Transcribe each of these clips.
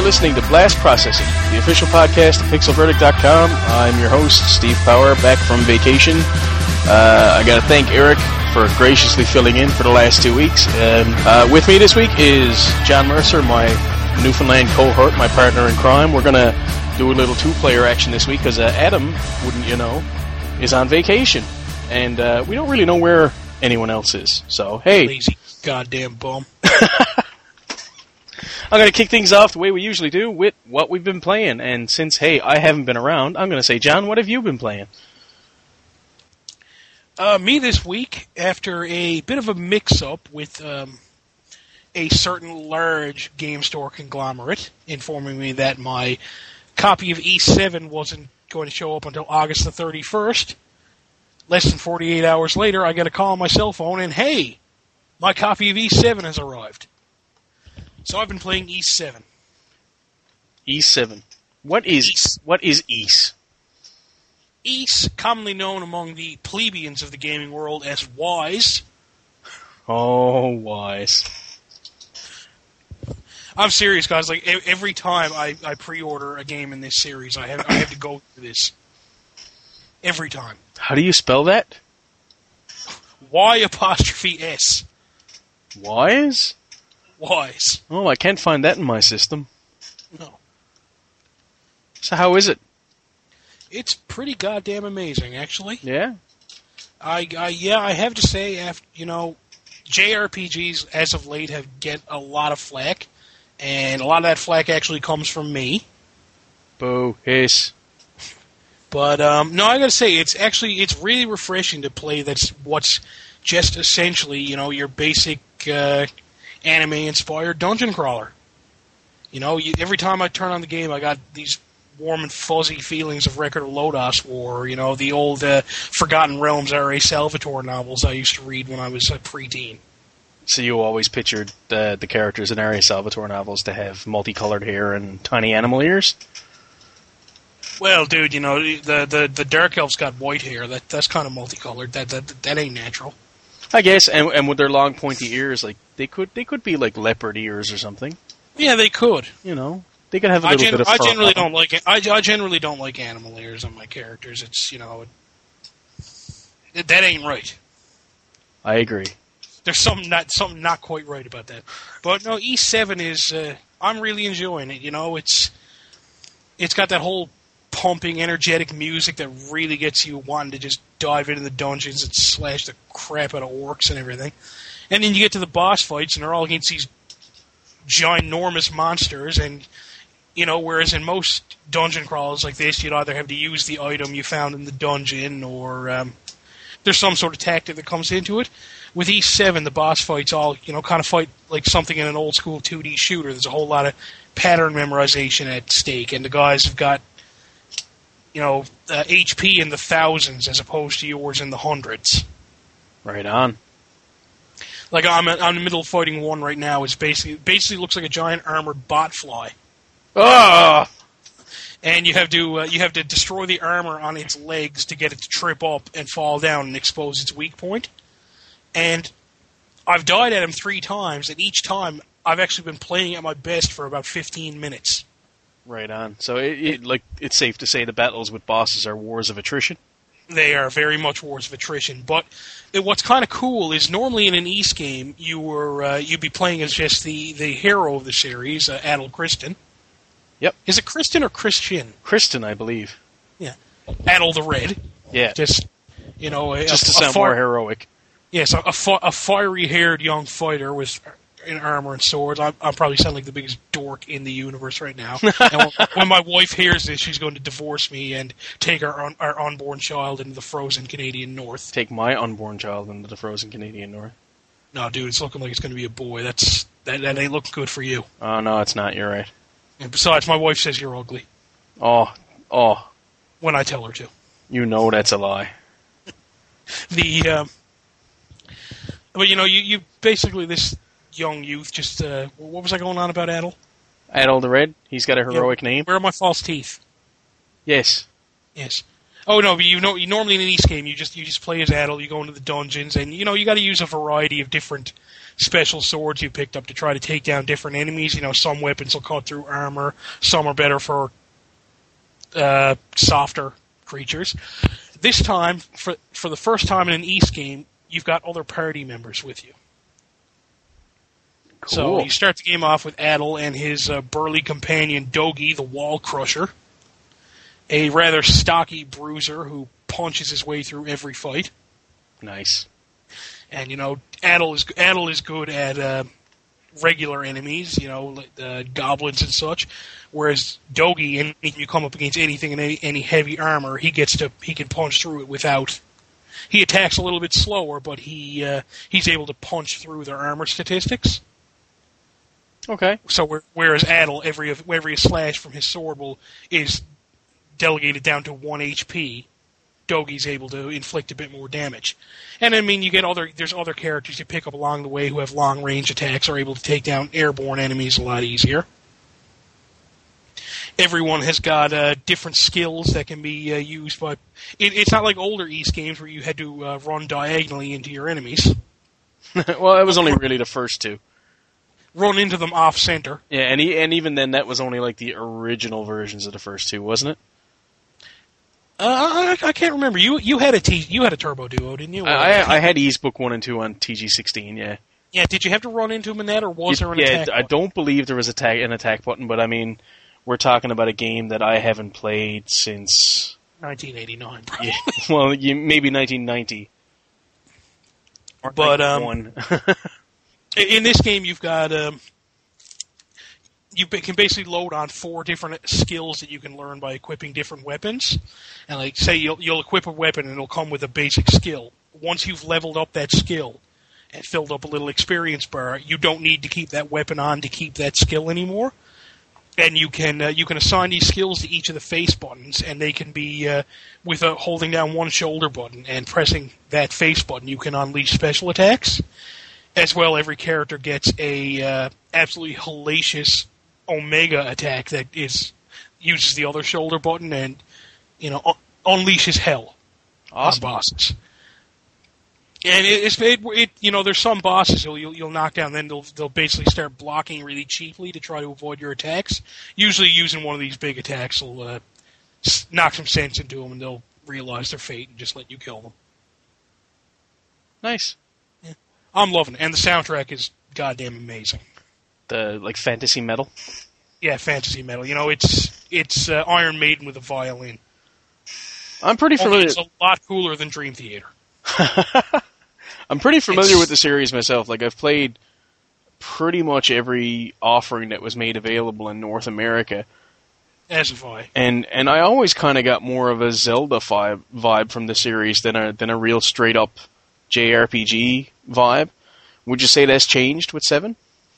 listening to Blast Processing, the official podcast of PixelVerdict.com. I'm your host, Steve Power, back from vacation. I got to thank Eric for graciously filling in for the last 2 weeks. And with me this week is John Mercer, my Newfoundland cohort, my partner in crime. We're going to do a little two-player action this week because Adam, wouldn't you know, is on vacation. And we don't really know where anyone else is. So, hey. Lazy goddamn bum. I'm going to kick things off the way we usually do with what we've been playing. And since, hey, I haven't been around, I'm going to say, John, what have you been playing? Me this week, after a bit of a mix-up with a certain large game store conglomerate informing me that my copy of E7 wasn't going to show up until August the 31st, less than 48 hours later, I get a call on my cell phone, and hey, my copy of E7 has arrived. So I've been playing E7. E7. What is Ys? Ys, commonly known among the plebeians of the gaming world as Wise. Oh, Wise. I'm serious, guys. Like every time I pre-order a game in this series, I have to go through this. Every time. How do you spell that? Y''S. Wise? Wise. Oh, I can't find that in my system. No. So how is it? It's pretty goddamn amazing, actually. Yeah? I have to say, JRPGs as of late have get a lot of flack, and a lot of that flack actually comes from me. Boo, hiss. But no, I gotta say, it's really refreshing to play what's just essentially, your basic anime-inspired dungeon crawler. Every time I turn on the game, I got these warm and fuzzy feelings of Record of Lodoss War, the old Forgotten Realms R.A. Salvatore novels I used to read when I was a preteen. So you always pictured the characters in R.A. Salvatore novels to have multicolored hair and tiny animal ears? Well, dude, the Dark Elf's got white hair. That's kind of multicolored. That ain't natural. I guess, and with their long pointy ears, like they could be like leopard ears or something. Yeah, they could. They could have a little bit of fur. I generally don't like it. I generally don't like animal ears on my characters. It's that ain't right. I agree. There's something not quite right about that. But no, E7 is. I'm really enjoying it. It's got that whole pumping, energetic music that really gets you wanting to just dive into the dungeons and slash the crap out of orcs and everything. And then you get to the boss fights, and they're all against these ginormous monsters, and whereas in most dungeon crawls like this, you'd either have to use the item you found in the dungeon, or there's some sort of tactic that comes into it. With E7, the boss fights all, kind of fight like something in an old school 2D shooter. There's a whole lot of pattern memorization at stake, and the guys have got HP in the thousands as opposed to yours in the hundreds. Right on. Like I'm in the middle of fighting one right now. It's basically looks like a giant armored botfly. Ah! And you have to destroy the armor on its legs to get it to trip up and fall down and expose its weak point. And I've died at him 3 times, and each time I've actually been playing at my best for about 15 minutes. Right on. So it's safe to say the battles with bosses are wars of attrition? They are very much wars of attrition. But what's kind of cool is normally in an Ys game, you'd be playing as just the hero of the series, Adel Kristen. Yep. Is it Kristen or Christian? Kristen, I believe. Yeah. Adel the Red. Yeah. Just to sound more heroic. Yes, a fiery-haired young fighter with in armor and swords. I probably sound like the biggest dork in the universe right now. And when my wife hears this, she's going to divorce me and take our unborn child into the frozen Canadian North. Take my unborn child into the frozen Canadian North. No, dude, it's looking like it's going to be a boy. That ain't looking good for you. Oh, no, it's not. You're right. And besides, my wife says you're ugly. Oh. When I tell her to. You know that's a lie. But you basically this young youth just what was I going on about Adel? Adel the Red. He's got a heroic name. Where are my false teeth? Yes. Oh no, but you normally in an East game you just play as Adol. You go into the dungeons, and you got to use a variety of different special swords you picked up to try to take down different enemies. Some weapons will cut through armor. Some are better for softer creatures. This time, for the first time in an East game, you've got other party members with you. Cool. So you start the game off with Adol and his burly companion Dogi, the Wall Crusher, a rather stocky bruiser who punches his way through every fight. Nice. And Adol is good at regular enemies, like goblins and such. Whereas Dogi, anytime you come up against anything in any heavy armor, he can punch through it without. He attacks a little bit slower, but he's able to punch through their armor statistics. Okay. So whereas Adol, every slash from his sword is delegated down to 1 HP, Dogi's able to inflict a bit more damage. And I mean, there's other characters you pick up along the way who have long range attacks, are able to take down airborne enemies a lot easier. Everyone has got different skills that can be used, but it's not like older East games where you had to run diagonally into your enemies. Well, it was only really the first two. Run into them off center. Yeah, and even then, that was only like the original versions of the first two, wasn't it? I can't remember. You had a Turbo Duo, didn't you? I had Ease Book 1 and 2 on TG16, yeah. Yeah, did you have to run into them in that, or was there an attack button? I don't believe there was an attack button, but I mean, we're talking about a game that I haven't played since 1989, probably. Yeah, well, maybe 1990. Or but 91. In this game, you've got you can basically load on 4 different skills that you can learn by equipping different weapons. And like, say you'll equip a weapon and it'll come with a basic skill. Once you've leveled up that skill and filled up a little experience bar, you don't need to keep that weapon on to keep that skill anymore. And you can assign these skills to each of the face buttons, and they can be with holding down one shoulder button and pressing that face button. You can unleash special attacks. As well, every character gets a absolutely hellacious Omega attack that uses the other shoulder button and unleashes hell awesome. On bosses. And there's some bosses you'll knock down, then they'll basically start blocking really cheaply to try to avoid your attacks. Usually, using one of these big attacks will knock some sense into them, and they'll realize their fate and just let you kill them. Nice. Yeah. I'm loving it, and the soundtrack is goddamn amazing. The fantasy metal. Yeah, fantasy metal. It's Iron Maiden with a violin. I'm pretty familiar. It's a lot cooler than Dream Theater. I'm pretty familiar with the series myself. Like, I've played pretty much every offering that was made available in North America. As have I. And I always kind of got more of a Zelda vibe from the series than a real straight up JRPG vibe. Would you say that's changed with 7?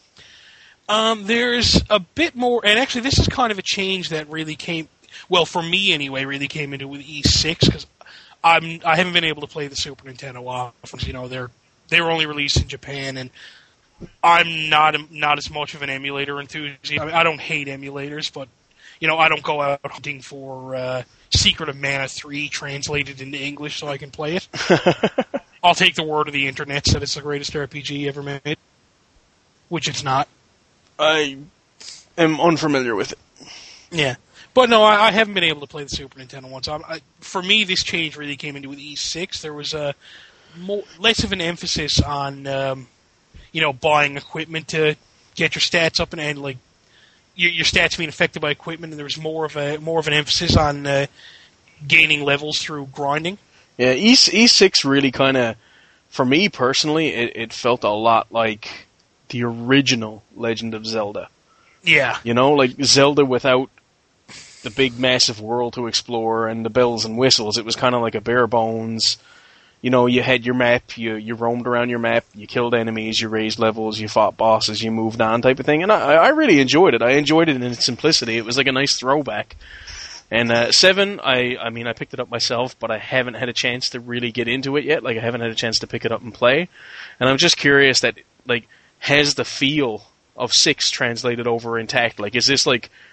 There's a bit more, and actually this is kind of a change that really came, well, for me anyway, really came into with E6, because I haven't been able to play the Super Nintendo often. They were only released in Japan, and I'm not as much of an emulator enthusiast. I mean, I don't hate emulators, but I don't go out hunting for Secret of Mana 3 translated into English so I can play it. I'll take the word of the internet that it's the greatest RPG ever made, which it's not. I am unfamiliar with it. Yeah. But no, I haven't been able to play the Super Nintendo one. So for me, this change really came into with E6. There was less of an emphasis on, buying equipment to get your stats up and like your stats being affected by equipment, and there was more of an emphasis on gaining levels through grinding. Yeah, E6 really kind of, for me personally, it felt a lot like the original Legend of Zelda. Yeah. Like Zelda without the big massive world to explore and the bells and whistles. It was kind of like a bare bones, you had your map, you roamed around your map, you killed enemies, you raised levels, you fought bosses, you moved on type of thing. And I really enjoyed it. I enjoyed it in its simplicity. It was like a nice throwback. And 7, I mean, I picked it up myself, but I haven't had a chance to really get into it yet. Like, I haven't had a chance to pick it up and play. And I'm just curious that, like, has the feel of 6 translated over intact? Like, is this like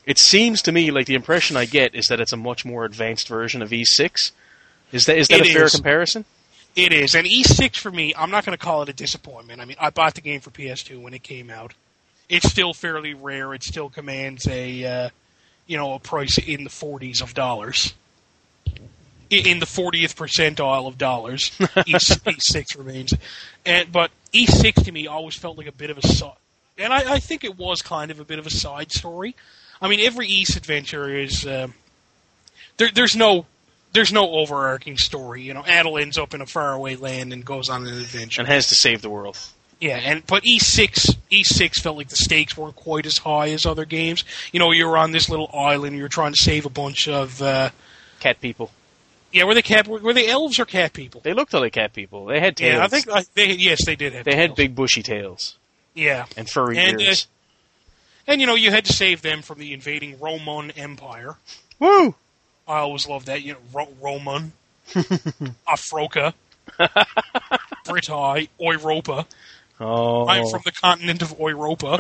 It seems to me like the impression I get is that it's a much more advanced version of E6. Is that a fair comparison? It is. And E6 for me, I'm not going to call it a disappointment. I mean, I bought the game for PS2 when it came out. It's still fairly rare. It still commands a price in the 40s of dollars. In the 40th percentile of dollars, E6 remains. But E6 to me always felt like a bit of a side. And I think it was kind of a bit of a side story. I mean, every Ys adventure is there's no overarching story. You know, Adel ends up in a faraway land and goes on an adventure and has to save the world. Yeah, but E6 felt like the stakes weren't quite as high as other games. You know, you were on this little island, you were trying to save a bunch of cat people. Yeah, were they elves or cat people? They looked like cat people. They had tails. Yeah, I think they did have. They tails. had big bushy tails. Yeah, and furry ears. And you know, you had to save them from the invading Roman Empire. Woo! I always loved that. You know, Roman, Afroka, Britai, Europa. Oh. I'm from the continent of Europa.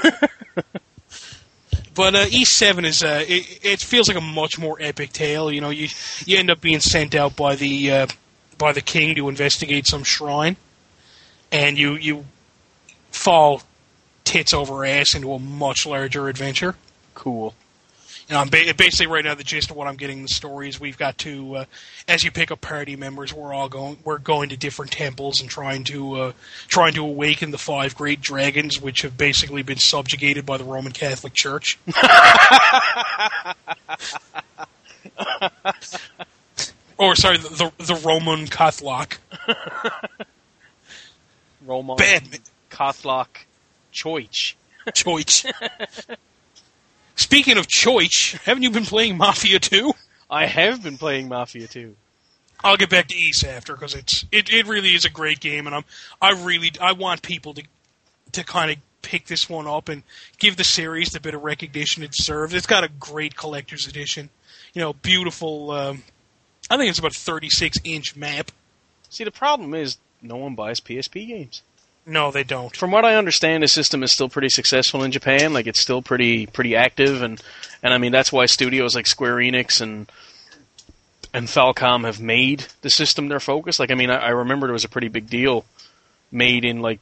But E7 is it feels like a much more epic tale. You know, you end up being sent out by the king to investigate some shrine, and you fall tits over ass into a much larger adventure. Cool. You know, basically right now the gist of what I'm getting in the story is we've got to, as you pick up party members, we're going to different temples and trying to awaken the 5 great dragons, which have basically been subjugated by the Roman Catholic Church. Or sorry, the Roman Catholic. Roman Bad Catholic Choich. Speaking of Choich, haven't you been playing Mafia 2? I have been playing Mafia 2. I'll get back to Ys after, because it really is a great game, and I want people to kind of pick this one up and give the series the bit of recognition it deserves. It's got a great collector's edition, you know, beautiful. I think it's about a 36-inch map. See, the problem is no one buys PSP games. No, they don't. From what I understand, the system is still pretty successful in Japan. Like, it's still pretty active, and I mean that's why studios like Square Enix and Falcom have made the system their focus. Like, I mean, I remember there was a pretty big deal made in like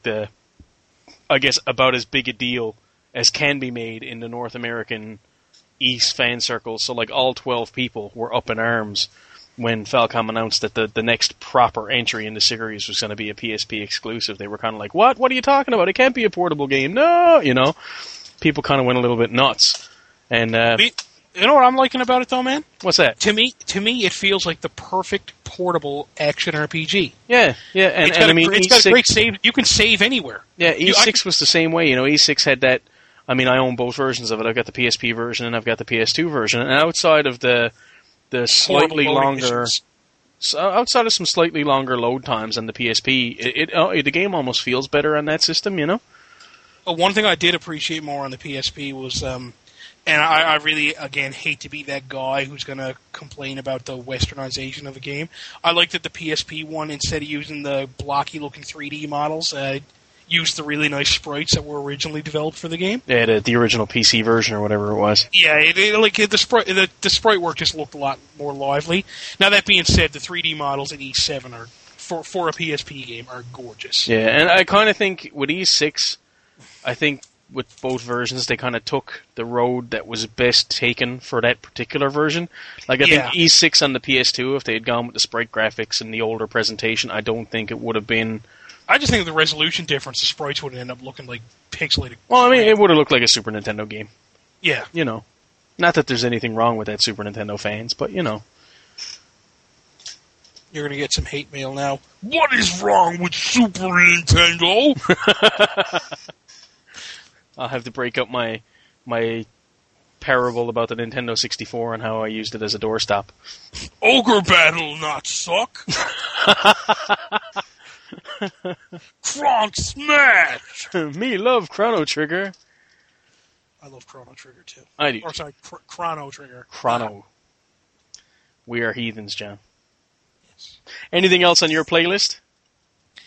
I guess about as big a deal as can be made in the North American Ys fan circles. So like all 12 people were up in arms when Falcom announced that the next proper entry in the series was going to be a PSP exclusive. They were kind of like, what? What are you talking about? It can't be a portable game. No! You know? People kind of went a little bit nuts. And you know what I'm liking about it, though, man? What's that? To me, it feels like the perfect portable action RPG. Yeah. And I mean, it's got a great save. You can save anywhere. Yeah, E6 was the same way. You know, E6 had that. I mean, I own both versions of it. I've got the PSP version and I've got the PS2 version. And outside of the slightly longer, outside of some slightly longer load times on the PSP, the game almost feels better on that system, you know? One thing I did appreciate more on the PSP was, and I really, again, hate to be that guy who's going to complain about the westernization of a game. I like that the PSP one, instead of using the blocky-looking 3D models, used the really nice sprites that were originally developed for the game. Yeah, the original PC version or whatever it was. Yeah, the sprite work just looked a lot more lively. Now, that being said, the 3D models in E7 are, for a PSP game, are gorgeous. Yeah, and I kind of think with E6, I think with both versions, they kind of took the road that was best taken for that particular version. Like, I think E6 on the PS2, if they had gone with the sprite graphics and the older presentation, I don't think it would have been... I just think the resolution difference, the sprites would end up looking like pixelated. Well, I mean, it would have looked like a Super Nintendo game. Yeah. You know. Not that there's anything wrong with that, Super Nintendo fans, but, you know. You're going to get some hate mail now. What is wrong with Super Nintendo? I'll have to break up my parable about the Nintendo 64 and how I used it as a doorstop. Ogre Battle not suck. Kronk Smash! Me love Chrono Trigger. I love Chrono Trigger, too. I do. Or, sorry, Chrono Trigger. Chrono. We are heathens, John. Yes. Anything else on your playlist?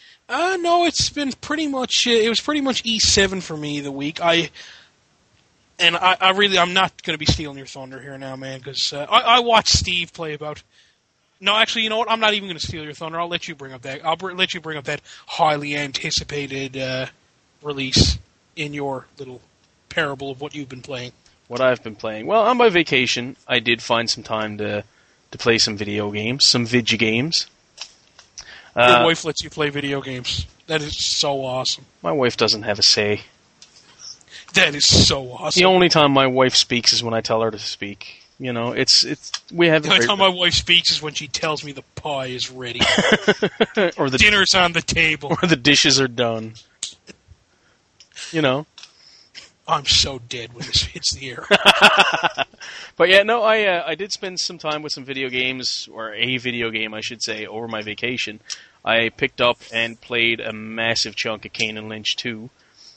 No, it's been pretty much... it was pretty much E7 for me the week. And I'm not going to be stealing your thunder here now, man, because I watched Steve play about. No, actually, you know what? I'm not even going to steal your thunder. I'll let you bring up that. Let you bring up that highly anticipated release in your little parable of what you've been playing. What I've been playing. Well, on my vacation, I did find some time to play some video games, some vidya games. Your wife lets you play video games. That is so awesome. My wife doesn't have a say. That is so awesome. The only time my wife speaks is when I tell her to speak. You know, we have. The only time my wife speaks is when she tells me the pie is ready, or the dinner's on the table, or the dishes are done. You know. I'm so dead when this hits the air. But yeah, no, I did spend some time with some video games, or a video game, I should say, over my vacation. I picked up and played a massive chunk of Kane and Lynch 2.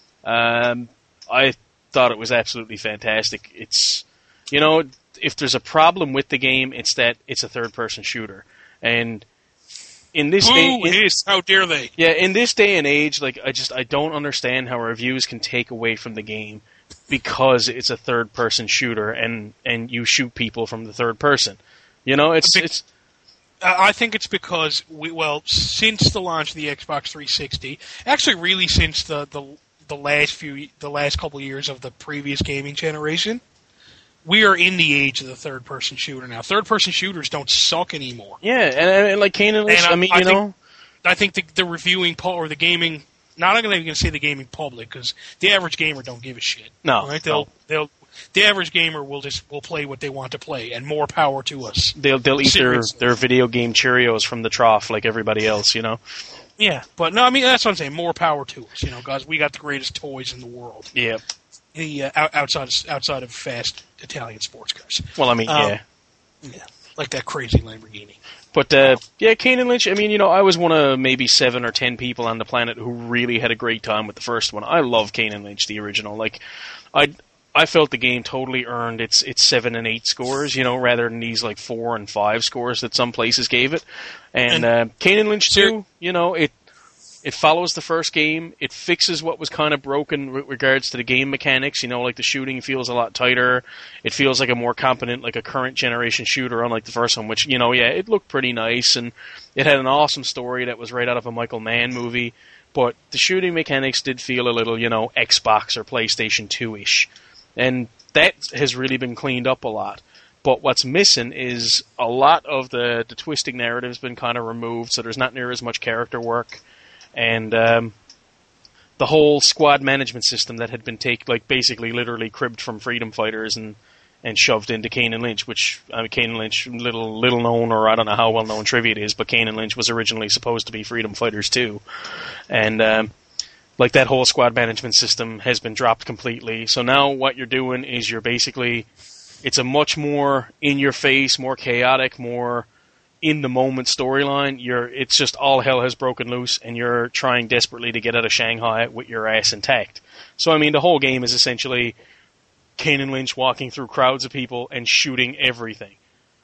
I thought it was absolutely fantastic. It's, you know, if there's a problem with the game, it's that it's a third-person shooter. And in this how dare they? Yeah, in this day and age, like I don't understand how reviews can take away from the game because it's a third-person shooter and you shoot people from the third person. You know, it's. I think it's because since the launch of the Xbox 360, actually, really since the last couple of years of the previous gaming generation, we are in the age of the third-person shooter now. Third-person shooters don't suck anymore. Yeah, and like Kane and Lynch, I think the reviewing or the gaming. Not even going to say the gaming public because the average gamer don't give a shit. No, right? The average gamer will play what they want to play, and more power to us. They'll eat their video game Cheerios from the trough like everybody else, you know. Yeah, but no, I mean that's what I'm saying. More power to us, you know, guys. We got the greatest toys in the world. Yeah. Outside of fast Italian sports cars. Well, I mean, yeah, like that crazy Lamborghini. But yeah, Kane and Lynch. I mean, you know, I was one of maybe 7 or 10 people on the planet who really had a great time with the first one. I love Kane and Lynch, the original. Like, I felt the game totally earned its 7 and 8 scores, you know, rather than these like 4 and 5 scores that some places gave it. And Kane and Lynch 2, you know, it follows the first game. It fixes what was kind of broken with regards to the game mechanics. You know, like the shooting feels a lot tighter. It feels like a more competent, like a current generation shooter, unlike the first one, which, you know, yeah, it looked pretty nice. And it had an awesome story that was right out of a Michael Mann movie. But the shooting mechanics did feel a little, you know, Xbox or PlayStation 2-ish. And that has really been cleaned up a lot. But what's missing is a lot of the twisting narrative's been kind of removed, so there's not near as much character work. And the whole squad management system that had been basically literally cribbed from Freedom Fighters and shoved into Kane and Lynch, which Kane and Lynch, little known, or I don't know how well known trivia it is, but Kane and Lynch was originally supposed to be Freedom Fighters too. And like that whole squad management system has been dropped completely. So now what you're doing is it's a much more in your face, more chaotic, more in the moment storyline. It's just all hell has broken loose, and you're trying desperately to get out of Shanghai with your ass intact. So I mean, the whole game is essentially Kane and Lynch walking through crowds of people and shooting everything.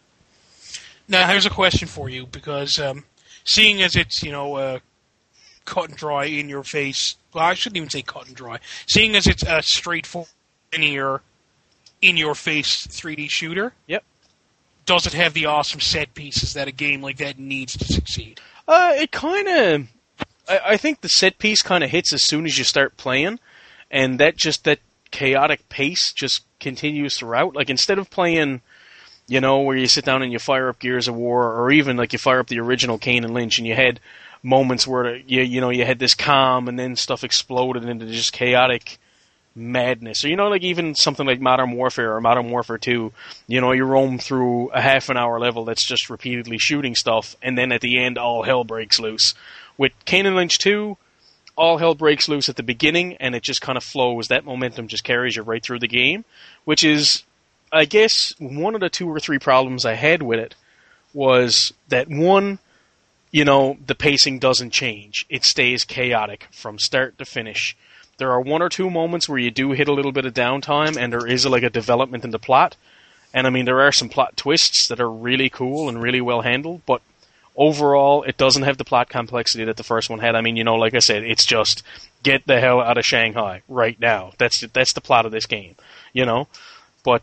Now, here's a question for you, because seeing as it's, you know, cut and dry in your face, well, I shouldn't even say cut and dry. Seeing as it's a straightforward, linear, in your face 3D shooter. Yep. Does it have the awesome set pieces that a game like that needs to succeed? It kind of... I think the set piece kind of hits as soon as you start playing, and that chaotic pace just continues throughout. Like, instead of playing, you know, where you sit down and you fire up Gears of War, or even like you fire up the original Kane and Lynch, and you had moments where you had this calm, and then stuff exploded into just chaotic madness. Or, you know, like even something like Modern Warfare or Modern Warfare 2, you know, you roam through a half an hour level that's just repeatedly shooting stuff, and then at the end all hell breaks loose. With Kane and Lynch 2, all hell breaks loose at the beginning, and it just kind of flows. That momentum just carries you right through the game, which is, I guess, one of the 2 or 3 problems I had with it was that, one, you know, the pacing doesn't change. It stays chaotic from start to finish. There are 1 or 2 moments where you do hit a little bit of downtime, and there is like a development in the plot. And I mean, there are some plot twists that are really cool and really well handled, but overall, it doesn't have the plot complexity that the first one had. I mean, like I said, it's just get the hell out of Shanghai right now. That's the plot of this game, But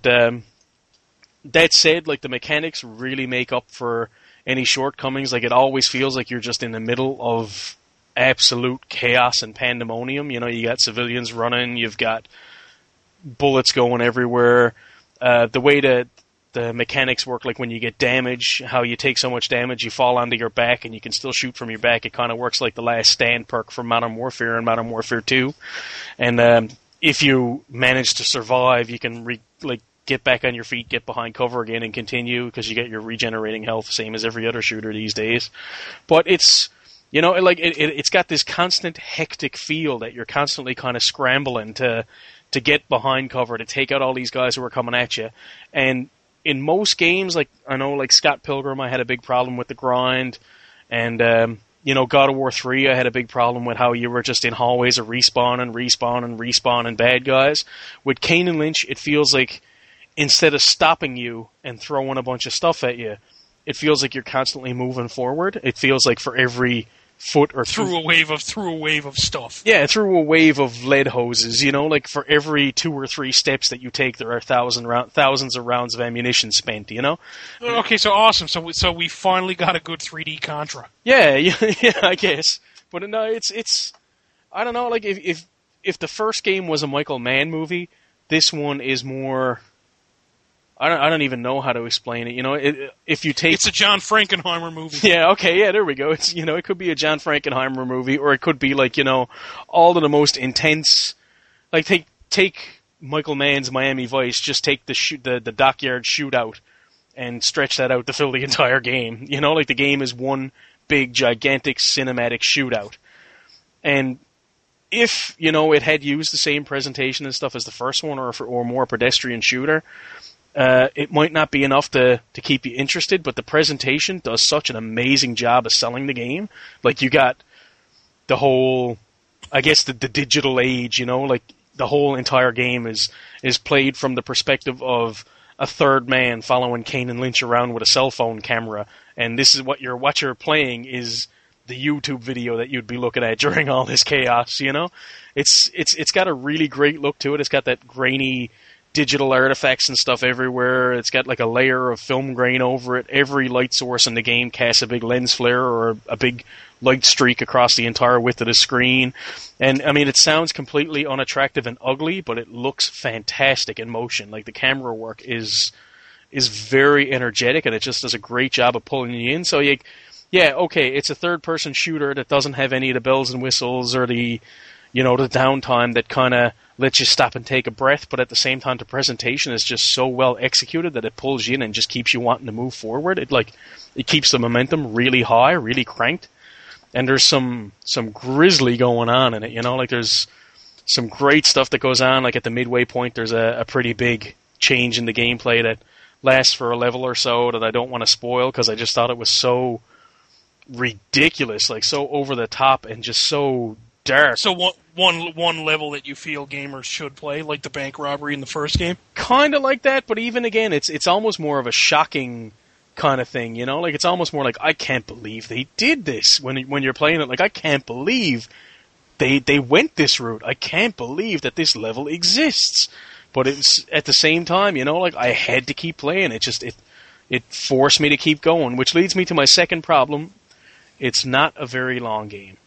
that said, like, the mechanics really make up for any shortcomings. Like, it always feels like you're just in the middle of absolute chaos and pandemonium. You got civilians running, you've got bullets going everywhere. The way that the mechanics work, like when you get damage, how you take so much damage, you fall onto your back and you can still shoot from your back. It kind of works like the Last Stand perk from Modern Warfare and Modern Warfare 2. And if you manage to survive, you can get back on your feet, get behind cover again, and continue because you get your regenerating health, same as every other shooter these days. But it's it's got this constant hectic feel that you're constantly kind of scrambling to get behind cover, to take out all these guys who are coming at you. And in most games, like I know, like Scott Pilgrim, I had a big problem with the grind, and God of War 3, I had a big problem with how you were just in hallways of respawning bad guys. With Kane and Lynch, it feels like instead of stopping you and throwing a bunch of stuff at you, it feels like you're constantly moving forward. It feels like for every foot or through a wave of stuff. Yeah, through a wave of lead hoses. Like for every 2 or 3 steps that you take, there are thousands of rounds of ammunition spent. Okay, so awesome. So we finally got a good 3D Contra. Yeah, I guess. But no, it's I don't know. Like if the first game was a Michael Mann movie, this one is more. I don't even know how to explain it. If you take... It's a John Frankenheimer movie. Yeah, okay, yeah, there we go. It's, it could be a John Frankenheimer movie, or it could be like, all of the most intense... Like, take Michael Mann's Miami Vice, just take the dockyard shootout and stretch that out to fill the entire game. Like the game is one big, gigantic cinematic shootout. And if, it had used the same presentation and stuff as the first one, or more pedestrian shooter... it might not be enough to keep you interested, but the presentation does such an amazing job of selling the game. Like, you got the whole, I guess, the digital age, like, the whole entire game is played from the perspective of a third man following Kane and Lynch around with a cell phone camera, and this is what you're playing is the YouTube video that you'd be looking at during all this chaos, It's got a really great look to it. It's got that grainy digital artifacts and stuff everywhere. It's got like a layer of film grain over it. Every light source in the game casts a big lens flare or a big light streak across the entire width of the screen. And I mean, it sounds completely unattractive and ugly, but it looks fantastic in motion. Like, the camera work is very energetic, and it just does a great job of pulling you in. So it's a third-person shooter that doesn't have any of the bells and whistles or the downtime that kind of lets you stop and take a breath, but at the same time, the presentation is just so well executed that it pulls you in and just keeps you wanting to move forward. It keeps the momentum really high, really cranked, and there's some grisly going on in it. Like, there's some great stuff that goes on. Like, at the midway point, there's a pretty big change in the gameplay that lasts for a level or so that I don't want to spoil because I just thought it was so ridiculous, like so over the top and just so dark. So one level that you feel gamers should play, like the bank robbery in the first game? Kind of like that, but even again, it's almost more of a shocking kind of thing, Like, it's almost more like, I can't believe they did this when you're playing it. Like, I can't believe they went this route. I can't believe that this level exists. But it's at the same time, like, I had to keep playing. It forced me to keep going, which leads me to my second problem. It's not a very long game.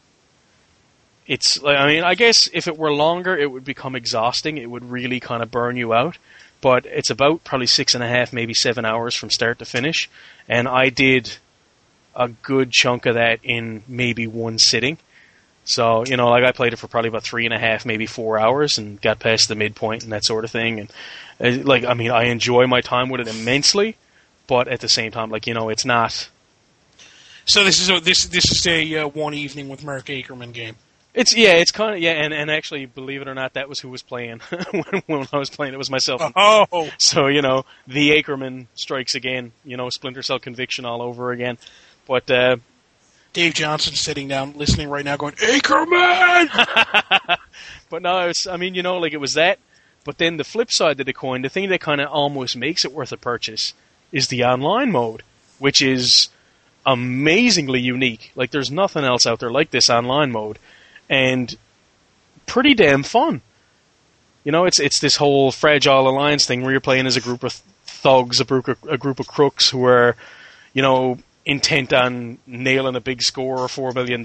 I guess if it were longer, it would become exhausting. It would really kind of burn you out. But it's about probably 6.5, maybe 7 hours from start to finish. And I did a good chunk of that in maybe one sitting. So, I played it for probably about 3.5, maybe 4 hours and got past the midpoint and that sort of thing. And, I enjoy my time with it immensely. But at the same time, it's not... So this is a one evening with Mark Akerman game. It's kind of, and actually, believe it or not, that was who was playing when I was playing. It was myself. Oh! So, the Akerman strikes again, Splinter Cell Conviction all over again. But, Dave Johnson sitting down, listening right now, going, Akerman! But no, it was that. But then the flip side of the coin, the thing that kind of almost makes it worth a purchase, is the online mode, which is amazingly unique. Like, there's nothing else out there like this online mode, and pretty damn fun. You know, it's this whole Fragile Alliance thing where you're playing as a group of thugs, a group of crooks who are, you know, intent on nailing a big score of $4 billion,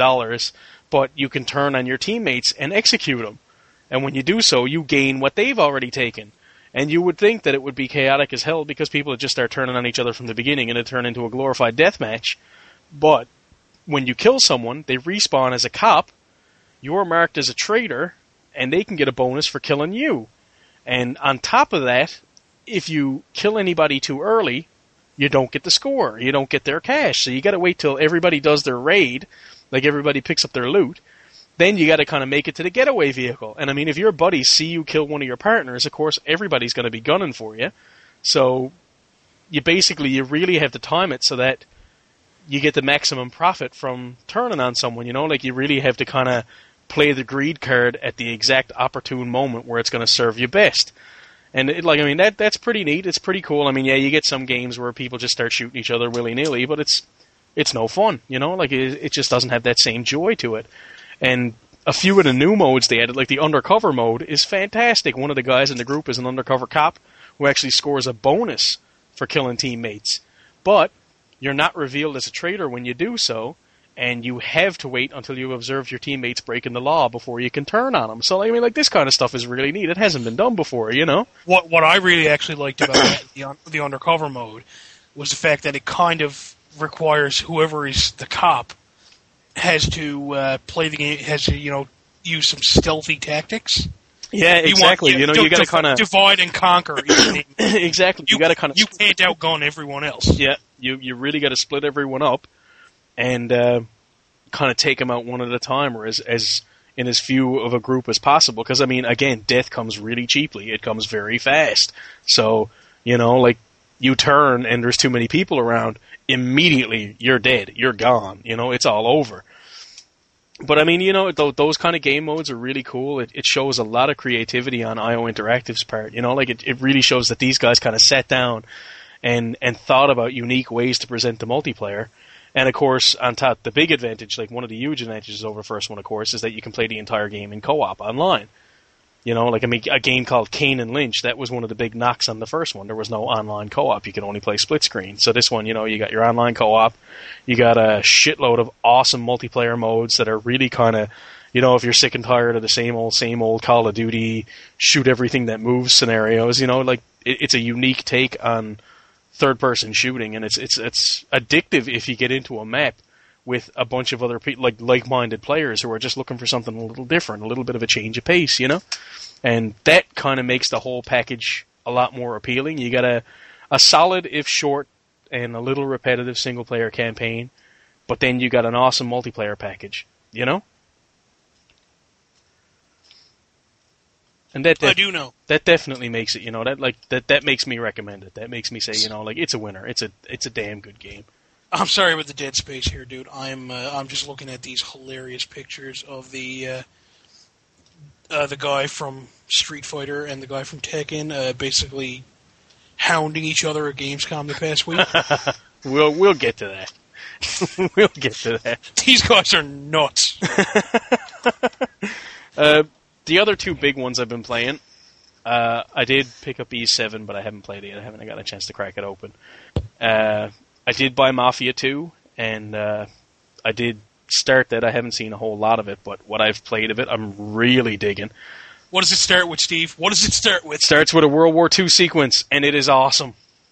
but you can turn on your teammates and execute them. And when you do so, you gain what they've already taken. And you would think that it would be chaotic as hell because people would just start turning on each other from the beginning and it'd turn into a glorified deathmatch. But when you kill someone, they respawn as a cop, you're marked as a traitor, and they can get a bonus for killing you. And on top of that, if you kill anybody too early, you don't get the score. You don't get their cash. So you got to wait till everybody does their raid, like everybody picks up their loot. Then you got to kind of make it to the getaway vehicle. And I mean, if your buddies see you kill one of your partners, of course, everybody's going to be gunning for you. So you really have to time it so that you get the maximum profit from turning on someone. You know, like, you really have to kind of play the greed card at the exact opportune moment where it's going to serve you best. And that's pretty neat. It's pretty cool. I mean, yeah, you get some games where people just start shooting each other willy-nilly, but it's no fun, you know? Like, it just doesn't have that same joy to it. And a few of the new modes they added, like the undercover mode, is fantastic. One of the guys in the group is an undercover cop who actually scores a bonus for killing teammates. But you're not revealed as a traitor when you do so, and you have to wait until you've observed your teammates breaking the law before you can turn on them. So, I mean, like, this kind of stuff is really neat. It hasn't been done before, you know? What I really actually liked about the undercover mode was the fact that it kind of requires whoever is the cop has to play the game, has to, you know, use some stealthy tactics. Yeah, exactly. You got to kind of divide and conquer. Exactly. You got to kind of. You can't outgun everyone else. Yeah, you really got to split everyone up and kind of take them out one at a time, or as in as few of a group as possible. Because I mean, again, death comes really cheaply. It comes very fast. So, you know, like, you turn and there's too many people around, immediately you're dead. You're gone. You know, it's all over. But I mean, you know, those kind of game modes are really cool. It shows a lot of creativity on IO Interactive's part. You know, like, it really shows that these guys kind of sat down and thought about unique ways to present the multiplayer. And of course, on top, the big advantage, like one of the huge advantages over the first one, of course, is that you can play the entire game in co-op online. You know, like, I mean, a game called Kane and Lynch, that was one of the big knocks on the first one. There was no online co-op. You could only play split screen. So this one, you know, you got your online co-op. You got a shitload of awesome multiplayer modes that are really kind of, you know, if you're sick and tired of the same old Call of Duty, shoot everything that moves scenarios, you know, like, it's a unique take on third-person shooting, and it's addictive if you get into a map with a bunch of other people, like-minded players who are just looking for something a little different, a little bit of a change of pace, you know? And that kind of makes the whole package a lot more appealing. You got a solid, if short, and a little repetitive single-player campaign, but then you got an awesome multiplayer package, you know? And I do know. That definitely makes it, you know, that makes me recommend it. That makes me say, you know, like, it's a winner. It's a damn good game. I'm sorry about the dead space here, dude. I'm just looking at these hilarious pictures of the guy from Street Fighter and the guy from Tekken basically hounding each other at Gamescom the past week. We'll get to that. We'll get to that. These guys are nuts. The other two big ones I've been playing, I did pick up E7, but I haven't played it yet. I haven't got a chance to crack it open. I did buy Mafia 2, and I did start that. I haven't seen a whole lot of it, but what I've played of it, I'm really digging. What does it start with, Steve? What does it start with? It starts with a World War II sequence, and it is awesome.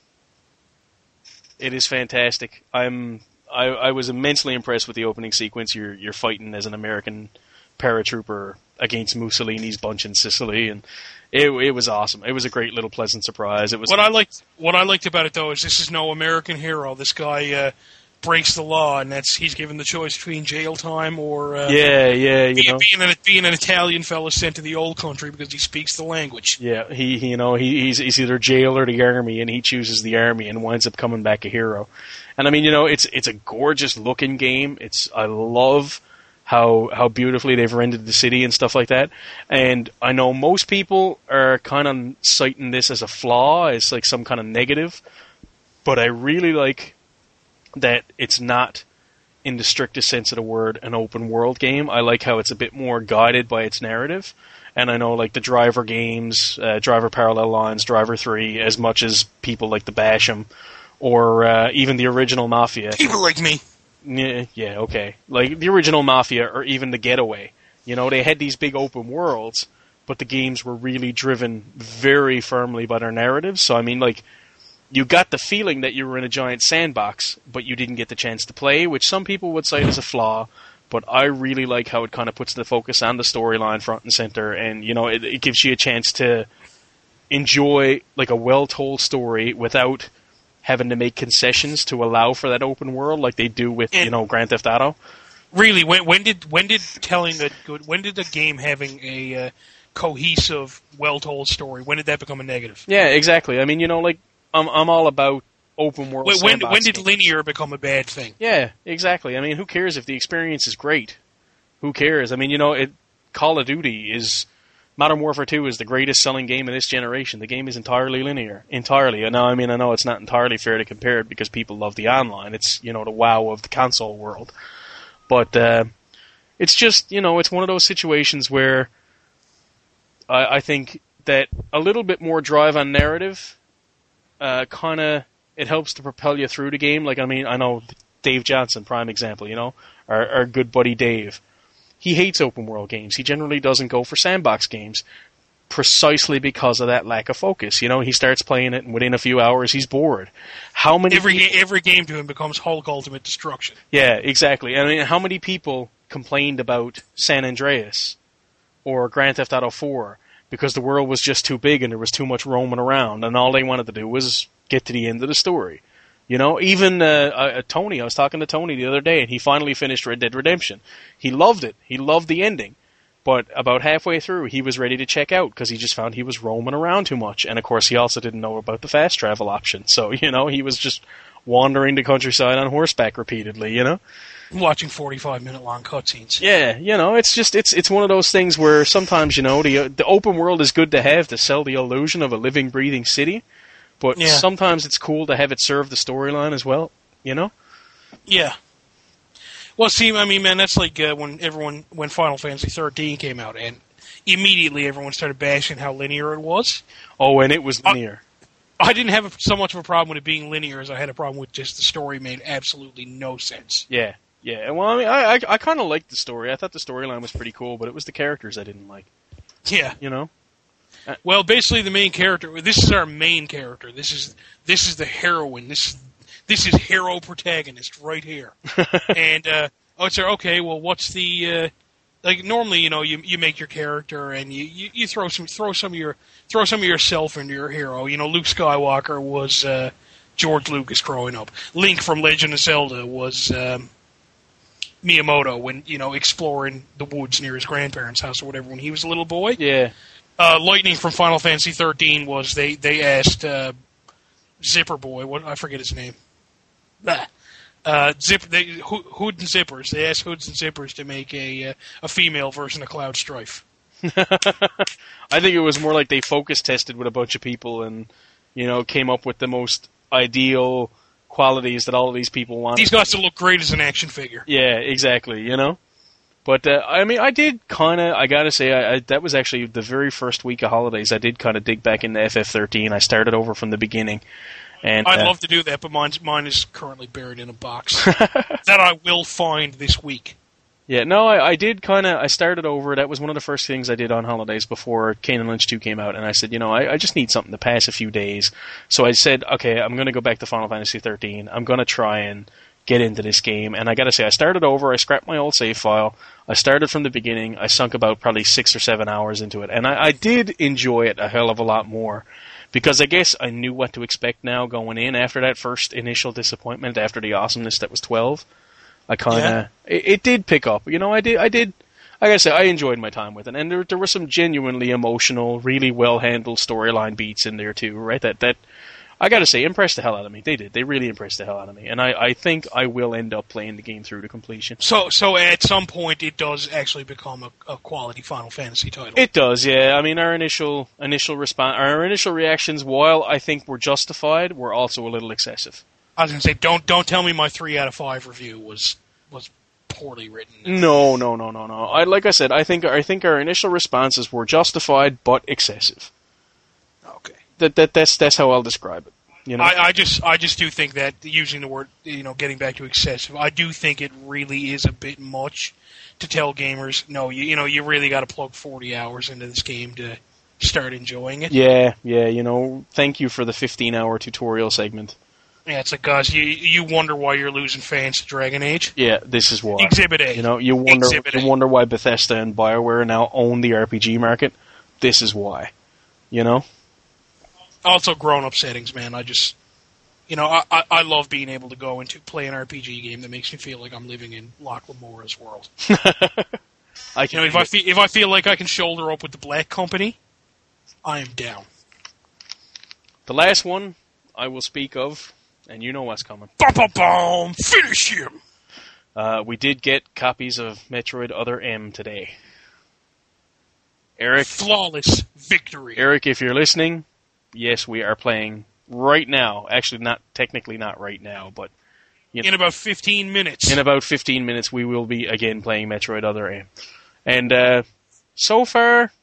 It is fantastic. I was immensely impressed with the opening sequence. You're fighting as an American paratrooper against Mussolini's bunch in Sicily, and it was awesome. It was a great little pleasant surprise. It was what I liked about it, though, is this is no American hero. This guy breaks the law, and he's given the choice between jail time or being an Italian fella sent to the old country because he speaks the language. Yeah, he's either jail or the army, and he chooses the army and winds up coming back a hero. And I mean, you know, it's a gorgeous looking game. I love how beautifully they've rendered the city and stuff like that. And I know most people are kind of citing this as a flaw, as like some kind of negative, but I really like that it's not, in the strictest sense of the word, an open world game. I like how it's a bit more guided by its narrative. And I know, like, the Driver games, Driver Parallel Lines, Driver 3, as much as people like to bash them, or even the original Mafia. People like me. Yeah, okay. Like, the original Mafia, or even The Getaway. You know, they had these big open worlds, but the games were really driven very firmly by their narratives. So, I mean, like, you got the feeling that you were in a giant sandbox, but you didn't get the chance to play, which some people would cite as a flaw. But I really like how it kind of puts the focus on the storyline front and center, and, you know, it gives you a chance to enjoy, like, a well-told story without having to make concessions to allow for that open world like they do with, you know, Grand Theft Auto. Really, when did the game having a cohesive, well-told story, when did that become a negative? Yeah, exactly. I mean, you know, like, I'm all about open world. When did linear become a bad thing? Yeah, exactly. I mean, who cares if the experience is great? Who cares? I mean, you know, Call of Duty is... Modern Warfare 2 is the greatest selling game of this generation. The game is entirely linear. Entirely. Now, I mean, I know it's not entirely fair to compare it because people love the online. It's, you know, the WoW of the console world. But it's just, you know, it's one of those situations where I think that a little bit more drive on narrative kind of... It helps to propel you through the game. Like, I mean, I know Dave Johnson, prime example, you know, our good buddy Dave. He hates open world games. He generally doesn't go for sandbox games precisely because of that lack of focus. You know, he starts playing it and within a few hours he's bored. How many every game to him becomes Hulk Ultimate Destruction. Yeah, exactly. I mean, how many people complained about San Andreas or Grand Theft Auto 4 because the world was just too big and there was too much roaming around and all they wanted to do was get to the end of the story. You know, even Tony, I was talking to Tony the other day, and he finally finished Red Dead Redemption. He loved it. He loved the ending. But about halfway through, he was ready to check out because he just found he was roaming around too much. And, of course, he also didn't know about the fast travel option. So, you know, he was just wandering the countryside on horseback repeatedly, you know? Watching 45-minute long cutscenes. Yeah, you know, it's just, it's one of those things where sometimes, you know, the open world is good to have to sell the illusion of a living, breathing city. But sometimes it's cool to have it serve the storyline as well, you know? Yeah. Well, see, I mean, man, that's like when Final Fantasy 13 came out, and immediately everyone started bashing how linear it was. Oh, and it was linear. I didn't have so much of a problem with it being linear as I had a problem with just the story made absolutely no sense. Yeah, yeah. Well, I mean, I kind of liked the story. I thought the storyline was pretty cool, but it was the characters I didn't like. Yeah. You know? Well, basically, the main character. This is our main character. This is the heroine. This is hero protagonist right here. And it's okay. Well, what's the like? Normally, you know, you make your character and you throw some of yourself into your hero. You know, Luke Skywalker was George Lucas growing up. Link from Legend of Zelda was Miyamoto when, you know, exploring the woods near his grandparents' house or whatever when he was a little boy. Yeah. Lightning from Final Fantasy 13 was they asked Zipper Boy, what I forget his name. Hood and Zippers. They asked Hoods and Zippers to make a female version of Cloud Strife. I think it was more like they focus tested with a bunch of people and, you know, came up with the most ideal qualities that all of these people wanted. These guys to look great as an action figure. Yeah, exactly, you know? But, I mean, I did kind of, I gotta say, that was actually the very first week of holidays. I did kind of dig back into FF13. I started over from the beginning. And I'd love to do that, but mine is currently buried in a box that I will find this week. Yeah, no, I did kind of, I started over. That was one of the first things I did on holidays before Kane and Lynch 2 came out. And I said, you know, I just need something to pass a few days. So I said, okay, I'm going to go back to Final Fantasy 13. I'm going to try and get into this game. And I got to say, I started over. I scrapped my old save file. I started from the beginning. I sunk about probably 6 or 7 hours into it. And I did enjoy it a hell of a lot more. Because I guess I knew what to expect now going in after that first initial disappointment, after the awesomeness that was 12. I kind of... Yeah. It did pick up. You know, I did... Like I said, I enjoyed my time with it. And there were some genuinely emotional, really well-handled storyline beats in there, too, right? That I gotta say, impressed the hell out of me. They did. They really impressed the hell out of me. And I think I will end up playing the game through to completion. So at some point, it does actually become a quality Final Fantasy title. It does, yeah. I mean, our initial response, our initial reactions, while I think were justified, were also a little excessive. I was going to say, don't tell me my 3 out of 5 review was poorly written. No. Like I said, I think our initial responses were justified but excessive. Okay. That's how I'll describe it. You know? I just do think that using the word, getting back to excessive, I do think it really is a bit much to tell gamers, no, you really got to plug 40 hours into this game to start enjoying it. Yeah, thank you for the 15-hour tutorial segment. Yeah, it's like, guys, you wonder why you're losing fans to Dragon Age? Yeah, this is why. Exhibit A. You wonder why Bethesda and BioWare now own the RPG market? This is why. Also, grown-up settings, man. I just, I love being able to go into play an RPG game that makes me feel like I'm living in Locke Lamora's world. If I feel like I can shoulder up with the Black Company, I am down. The last one I will speak of, and you know what's coming. Ba-ba-boom! Finish him! We did get copies of Metroid Other M today. Eric. Flawless victory. Eric, if you're listening, yes, we are playing right now. Actually, technically not right now, but... in about 15 minutes. In about 15 minutes, we will be again playing Metroid Other M. And so far...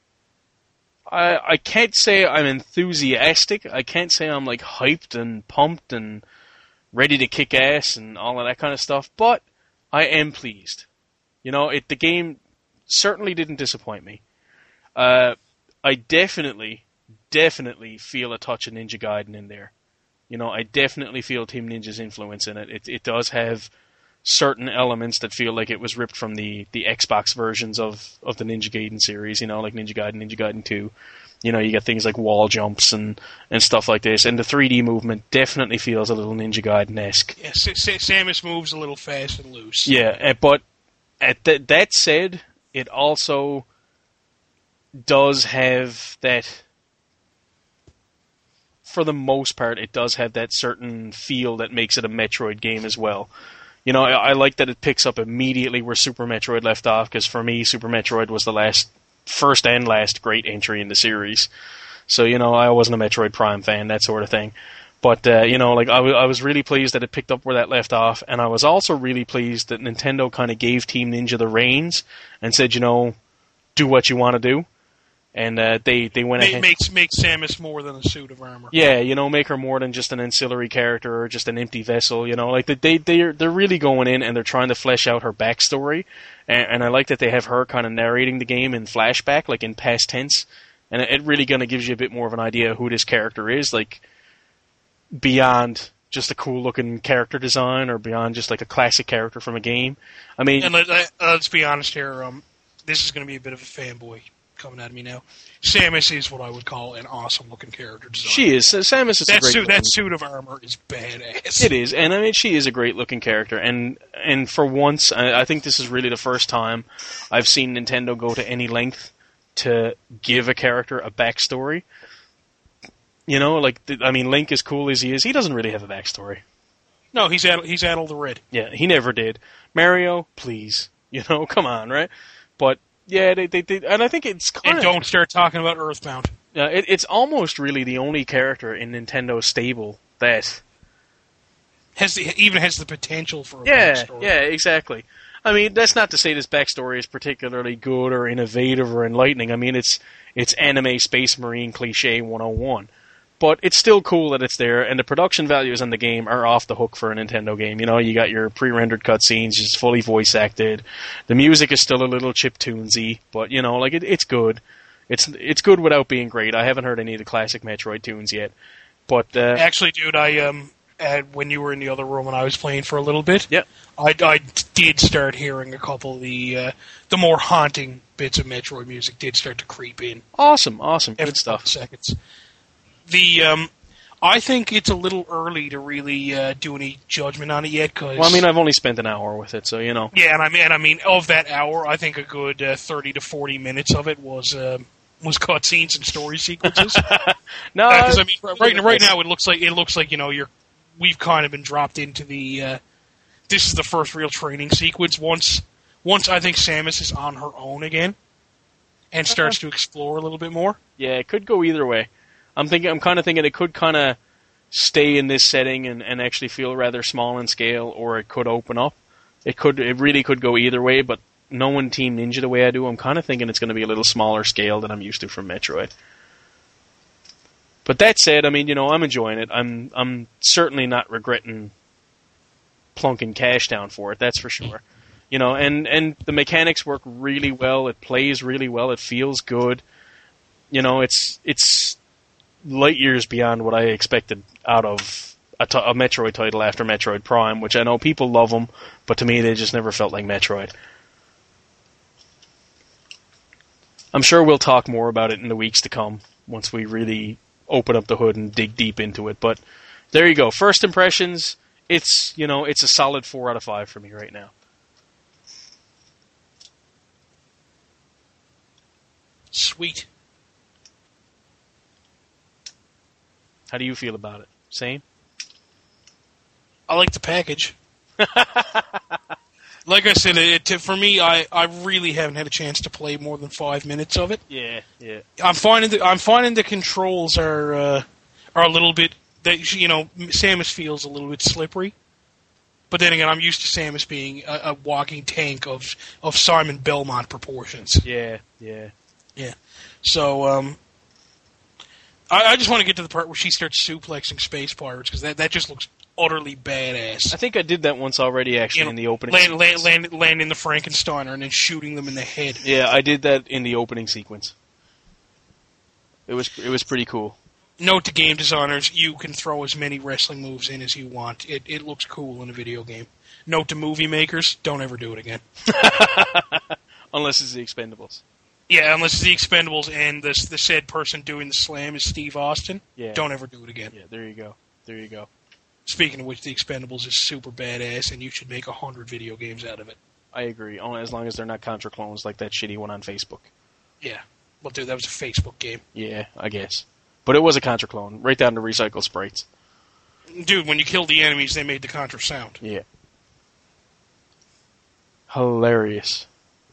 I can't say I'm enthusiastic. I can't say I'm like hyped and pumped and ready to kick ass and all of that kind of stuff, but I am pleased. The game certainly didn't disappoint me. I definitely feel a touch of Ninja Gaiden in there. I definitely feel Team Ninja's influence in it. It does have certain elements that feel like it was ripped from the Xbox versions of the Ninja Gaiden series, like Ninja Gaiden 2. You get things like wall jumps and stuff like this. And the 3D movement definitely feels a little Ninja Gaiden-esque. Yeah, Samus moves a little fast and loose. Yeah, but that said, it also does have that... For the most part, it does have that certain feel that makes it a Metroid game as well. I like that it picks up immediately where Super Metroid left off, because for me, Super Metroid was the first and last great entry in the series. So, I wasn't a Metroid Prime fan, that sort of thing. But, I was really pleased that it picked up where that left off, and I was also really pleased that Nintendo kind of gave Team Ninja the reins and said, do what you want to do. And they went ahead. Make Samus more than a suit of armor. Yeah, make her more than just an ancillary character or just an empty vessel. They're really going in and they're trying to flesh out her backstory. And I like that they have her kind of narrating the game in flashback, like in past tense. And it really kind of gives you a bit more of an idea of who this character is, like beyond just a cool looking character design or beyond just like a classic character from a game. I mean, and let's be honest here. This is going to be a bit of a fanboy coming at me now. Samus is what I would call an awesome-looking character design. She is. Samus is that suit of armor is badass. It is, and I mean, she is a great-looking character. And for once, I think this is really the first time I've seen Nintendo go to any length to give a character a backstory. Link, as cool as he is, he doesn't really have a backstory. No, he's Adol the Red. Yeah, he never did. Mario, please, come on, right? But yeah, they and I think it's kind of... And don't start talking about Earthbound. It's almost really the only character in Nintendo's stable that even has the potential for a backstory. Yeah, exactly. I mean, that's not to say this backstory is particularly good or innovative or enlightening. I mean, it's anime Space Marine cliche 101. But it's still cool that it's there, and the production values in the game are off the hook for a Nintendo game. You got your pre-rendered cutscenes, just fully voice acted. The music is still a little chiptunesy, but it's good. It's good without being great. I haven't heard any of the classic Metroid tunes yet. But actually, dude, when you were in the other room and I was playing for a little bit, yeah, I did start hearing a couple of the more haunting bits of Metroid music did start to creep in. Awesome, good stuff. Seconds. I think it's a little early to really do any judgment on it yet. Cause, well, I mean, I've only spent an hour with it, so Yeah, and I mean, of that hour, I think a good 30 to 40 minutes of it was cutscenes and story sequences. No, because I mean, right now it looks like we've kind of been dropped into the. This is the first real training sequence. Once I think Samus is on her own again, and starts to explore a little bit more. Yeah, it could go either way. I'm kind of thinking it could kind of stay in this setting and actually feel rather small in scale, or it could open up. It really could go either way, but knowing Team Ninja the way I do, I'm kind of thinking it's going to be a little smaller scale than I'm used to from Metroid. But that said, I mean, you know, I'm enjoying it. I'm certainly not regretting plunking cash down for it, that's for sure. You know, and the mechanics work really well, it plays really well, it feels good. You know, it's light years beyond what I expected out of a Metroid title after Metroid Prime, which I know people love them, but to me they just never felt like Metroid. I'm sure we'll talk more about it in the weeks to come once we really open up the hood and dig deep into it. But there you go. First impressions, it's a solid 4 out of 5 for me right now. Sweet. How do you feel about it? Same? I like the package. Like I said, for me, I really haven't had a chance to play more than 5 minutes of it. Yeah. I'm finding the controls are a little bit. Samus feels a little bit slippery. But then again, I'm used to Samus being a walking tank of Simon Belmont proportions. Yeah. So I just want to get to the part where she starts suplexing space pirates, because that just looks utterly badass. I think I did that once already, actually, in the opening sequence. Landing the Frankensteiner and then shooting them in the head. Yeah, I did that in the opening sequence. It was pretty cool. Note to game designers, you can throw as many wrestling moves in as you want. It looks cool in a video game. Note to movie makers, don't ever do it again. Unless it's the Expendables. Yeah, unless it's the Expendables and the said person doing the slam is Steve Austin. Yeah. Don't ever do it again. Yeah, there you go. Speaking of which, the Expendables is super badass, and you should make 100 video games out of it. I agree, only as long as they're not Contra clones like that shitty one on Facebook. Yeah. Well, dude, that was a Facebook game. Yeah, I guess. But it was a Contra clone, right down to recycled sprites. Dude, when you killed the enemies, they made the Contra sound. Yeah. Hilarious.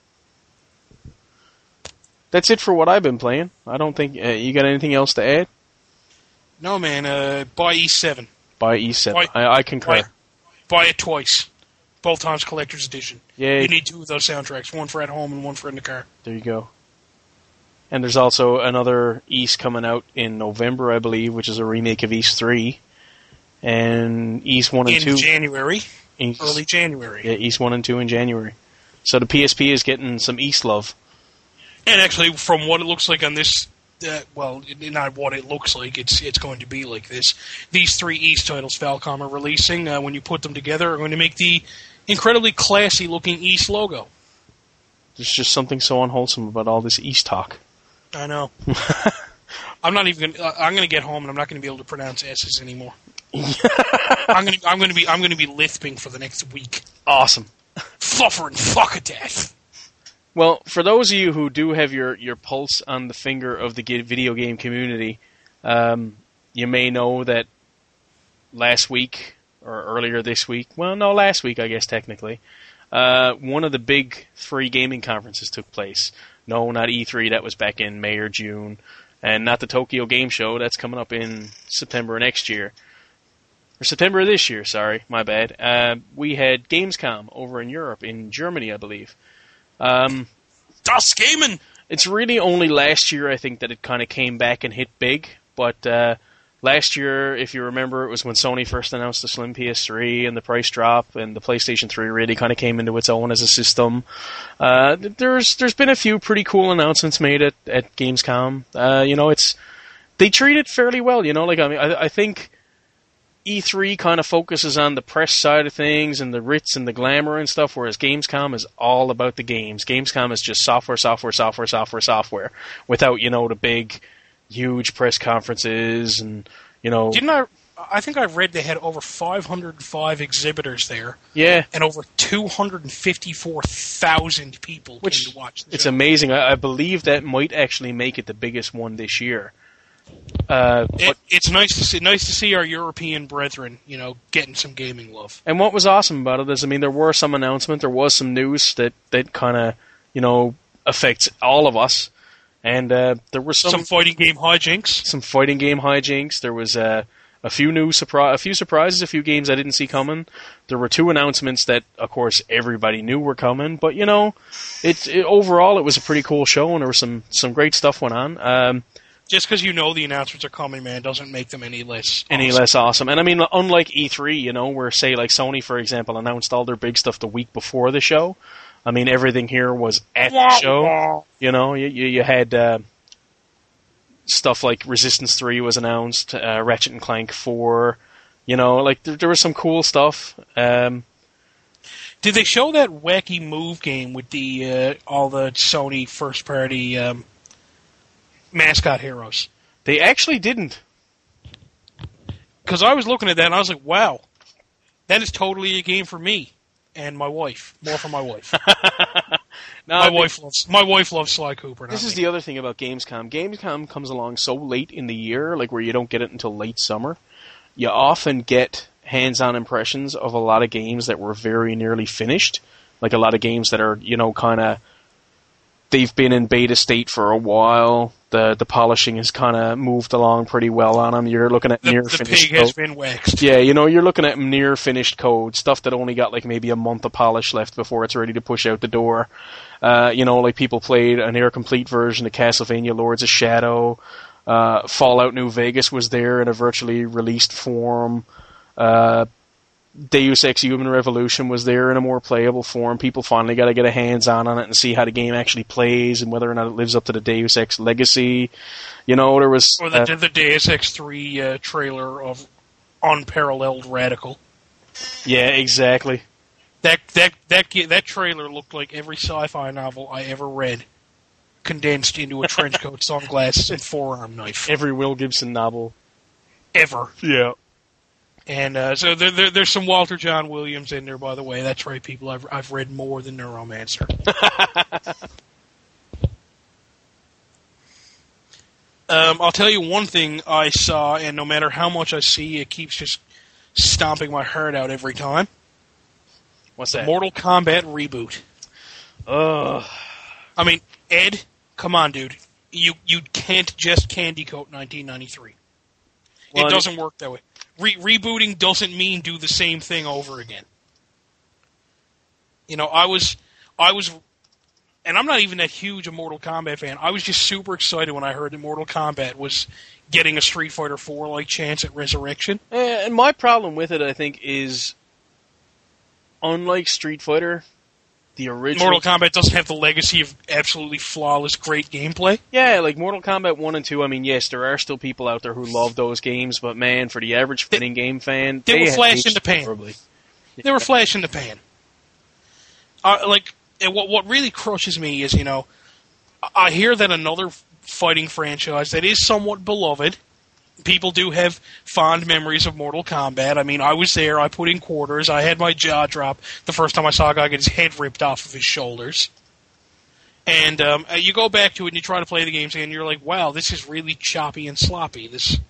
That's it for what I've been playing. I don't think... you got anything else to add? No, man. Buy E7. Buy E7. I concur. Buy it twice. Both times Collector's Edition. Yeah. You need 2 of those soundtracks. One for at home and one for in the car. There you go. And there's also another Ys coming out in November, I believe, which is a remake of Ys 3. And Ys 1 and 2... In January. Early January. Yeah, Ys 1 and 2 in January. So the PSP is getting some Ys love. And actually, from what it looks like on this... well, not what it looks like, it's going to be like this. These 3 Ys titles Falcom are releasing, when you put them together, are going to make the incredibly classy-looking Ys logo. There's just something so unwholesome about all this Ys talk. I know. I'm not even. I'm going to get home and I'm not going to be able to pronounce S's anymore. I'm going to be lisping for the next week. Awesome. Fluffer and fuck-a-death. Well, for those of you who do have your pulse on the finger of the video game community, you may know that last week or earlier this week. Well, no, last week I guess technically. One of the big 3 gaming conferences took place. No, not E3, that was back in May or June. And not the Tokyo Game Show, that's coming up in September next year. Or September of this year, sorry, my bad. We had Gamescom over in Europe, in Germany, I believe. Das Gamen! It's really only last year, I think, that it kind of came back and hit big. But last year, if you remember, it was when Sony first announced the Slim PS3 and the price drop, and the PlayStation 3 really kind of came into its own as a system. There's been a few pretty cool announcements made at Gamescom. They treat it fairly well. I think E3 kind of focuses on the press side of things and the ritz and the glamour and stuff, whereas Gamescom is all about the games. Gamescom is just software, without the big, huge press conferences and I think I read they had over 505 exhibitors there. Yeah. And over 254,000 people came to watch the show. It's amazing. I believe that might actually make it the biggest one this year. It's nice to see our European brethren, getting some gaming love. And what was awesome about it is, there were some announcements, there was some news that kind of, affects all of us. And there was some fighting game hijinks. There was a a few surprises, a few games I didn't see coming. There were 2 announcements that, of course, everybody knew were coming. But overall, it was a pretty cool show, and there was some great stuff went on. Just because you know the announcements are coming, man, doesn't make them any less awesome. And I mean, unlike E3, where say like Sony, for example, announced all their big stuff the week before the show. I mean, everything here was at the show. You had stuff like Resistance 3 was announced, Ratchet and Clank 4. There was some cool stuff. Did they show that wacky move game with the all the Sony first party mascot heroes? They actually didn't. Because I was looking at that and I was like, wow, that is totally a game for me and my wife. More for my wife. My wife loves Sly Cooper. This is the other thing about Gamescom. Gamescom comes along so late in the year, like where you don't get it until late summer. You often get hands-on impressions of a lot of games that were very nearly finished. Like a lot of games that are, they've been in beta state for a while. The polishing has kind of moved along pretty well on them. You're looking at near finished code. The pig has been waxed. Yeah, you're looking at near finished code, stuff that only got like maybe a month of polish left before it's ready to push out the door. Like people played a near complete version of Castlevania Lords of Shadow. Fallout New Vegas was there in a virtually released form. Deus Ex Human Revolution was there in a more playable form. People finally got to get a hands-on on it and see how the game actually plays and whether or not it lives up to the Deus Ex legacy. There was... Or the Deus Ex 3 trailer of Unparalleled Radical. Yeah, exactly. That trailer looked like every sci-fi novel I ever read condensed into a trench coat, sunglasses, and forearm knife. Every Will Gibson novel. Ever. Yeah. And so there's some Walter John Williams in there, by the way. That's right, people. I've read more than Neuromancer. I'll tell you one thing I saw, and no matter how much I see, it keeps just stomping my heart out every time. What's that? Mortal Kombat reboot. I mean, Ed, come on, dude. You can't just candy coat 1993. Well, it doesn't work that way. Rebooting doesn't mean do the same thing over again. I was, and I'm not even that huge a Mortal Kombat fan. I was just super excited when I heard that Mortal Kombat was getting a Street Fighter 4-like chance at resurrection. And my problem with it, I think, is unlike Street Fighter, the original... Mortal Kombat doesn't have the legacy of absolutely flawless, great gameplay. Yeah, like Mortal Kombat 1 and 2, I mean, yes, there are still people out there who love those games, but man, for the average fighting game fan... They were flash in the pan. Horribly. Yeah. They were flash in the pan. What really crushes me is, I hear that another fighting franchise that is somewhat beloved... People do have fond memories of Mortal Kombat. I mean, I was there. I put in quarters. I had my jaw drop the first time I saw a guy get his head ripped off of his shoulders. And you go back to it and you try to play the games and you're like, wow, this is really choppy and sloppy.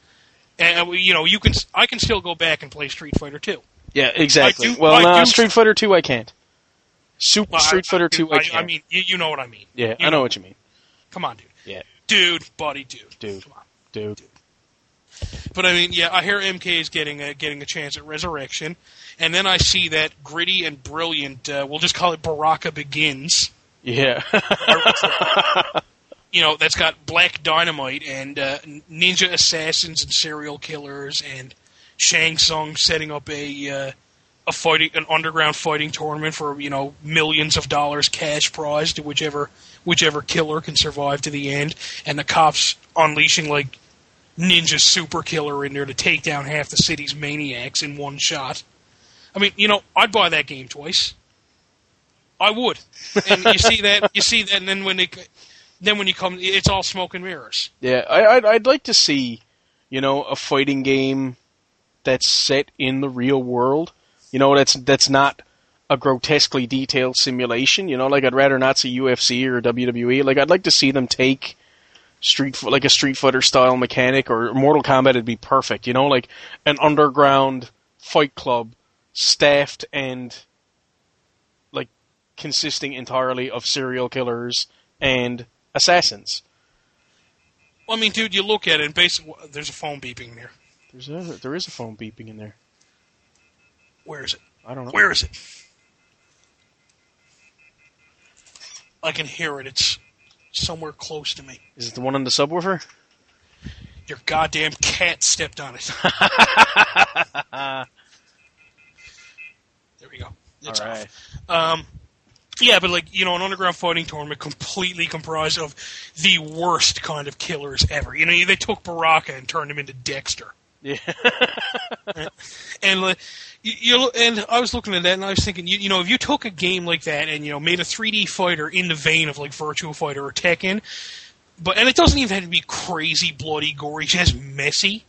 I can still go back and play Street Fighter 2. Yeah, exactly. Street Fighter 2 I can't. Street Fighter 2 I can't. I mean, you know what I mean. Yeah, I know what you mean. Come on, dude. Yeah. Dude, buddy, dude. Come on. Dude. But I mean, yeah, I hear MK is getting a chance at resurrection, and then I see that gritty and brilliant. We'll just call it Baraka Begins. Yeah. That's got Black Dynamite and ninja assassins and serial killers, and Shang Tsung setting up an underground fighting tournament for millions of dollars cash prize to whichever killer can survive to the end, and the cops unleashing like ninja super killer in there to take down half the city's maniacs in one shot. I mean, I'd buy that game twice. I would. And you see that, and then when you come, it's all smoke and mirrors. Yeah, I'd like to see, a fighting game that's set in the real world. That's not a grotesquely detailed simulation. Like I'd rather not see UFC or WWE. Like I'd like to see them take a Street Fighter style mechanic, or Mortal Kombat would be perfect, like an underground fight club staffed and like consisting entirely of serial killers and assassins. Well, I mean, dude, you look at it and basically there's a phone beeping here. There is a phone beeping in there. Where is it? I don't know. Where is it? I can hear it. It's somewhere close to me. Is it the one on the subwoofer? Your goddamn cat stepped on it. There we go. It's all right. off. Yeah, but an underground fighting tournament completely comprised of the worst kind of killers ever. They took Baraka and turned him into Dexter. Yeah. Right? And and I was looking at that and I was thinking, if you took a game like that and made a 3D fighter in the vein of like Virtua Fighter or Tekken, and it doesn't even have to be crazy, bloody, gory, just messy.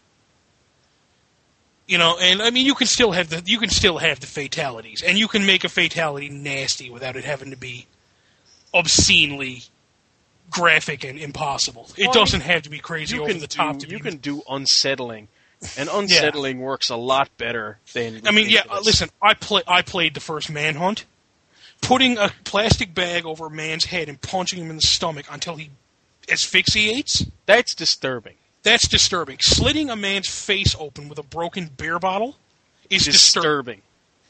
And I mean, you can still have the fatalities, and you can make a fatality nasty without it having to be obscenely graphic and impossible. It doesn't have to be crazy over the top. You can do unsettling, and unsettling works a lot better than. I mean, listen, I played the first Manhunt, putting a plastic bag over a man's head and punching him in the stomach until he asphyxiates. That's disturbing. That's disturbing. Slitting a man's face open with a broken beer bottle is disturbing.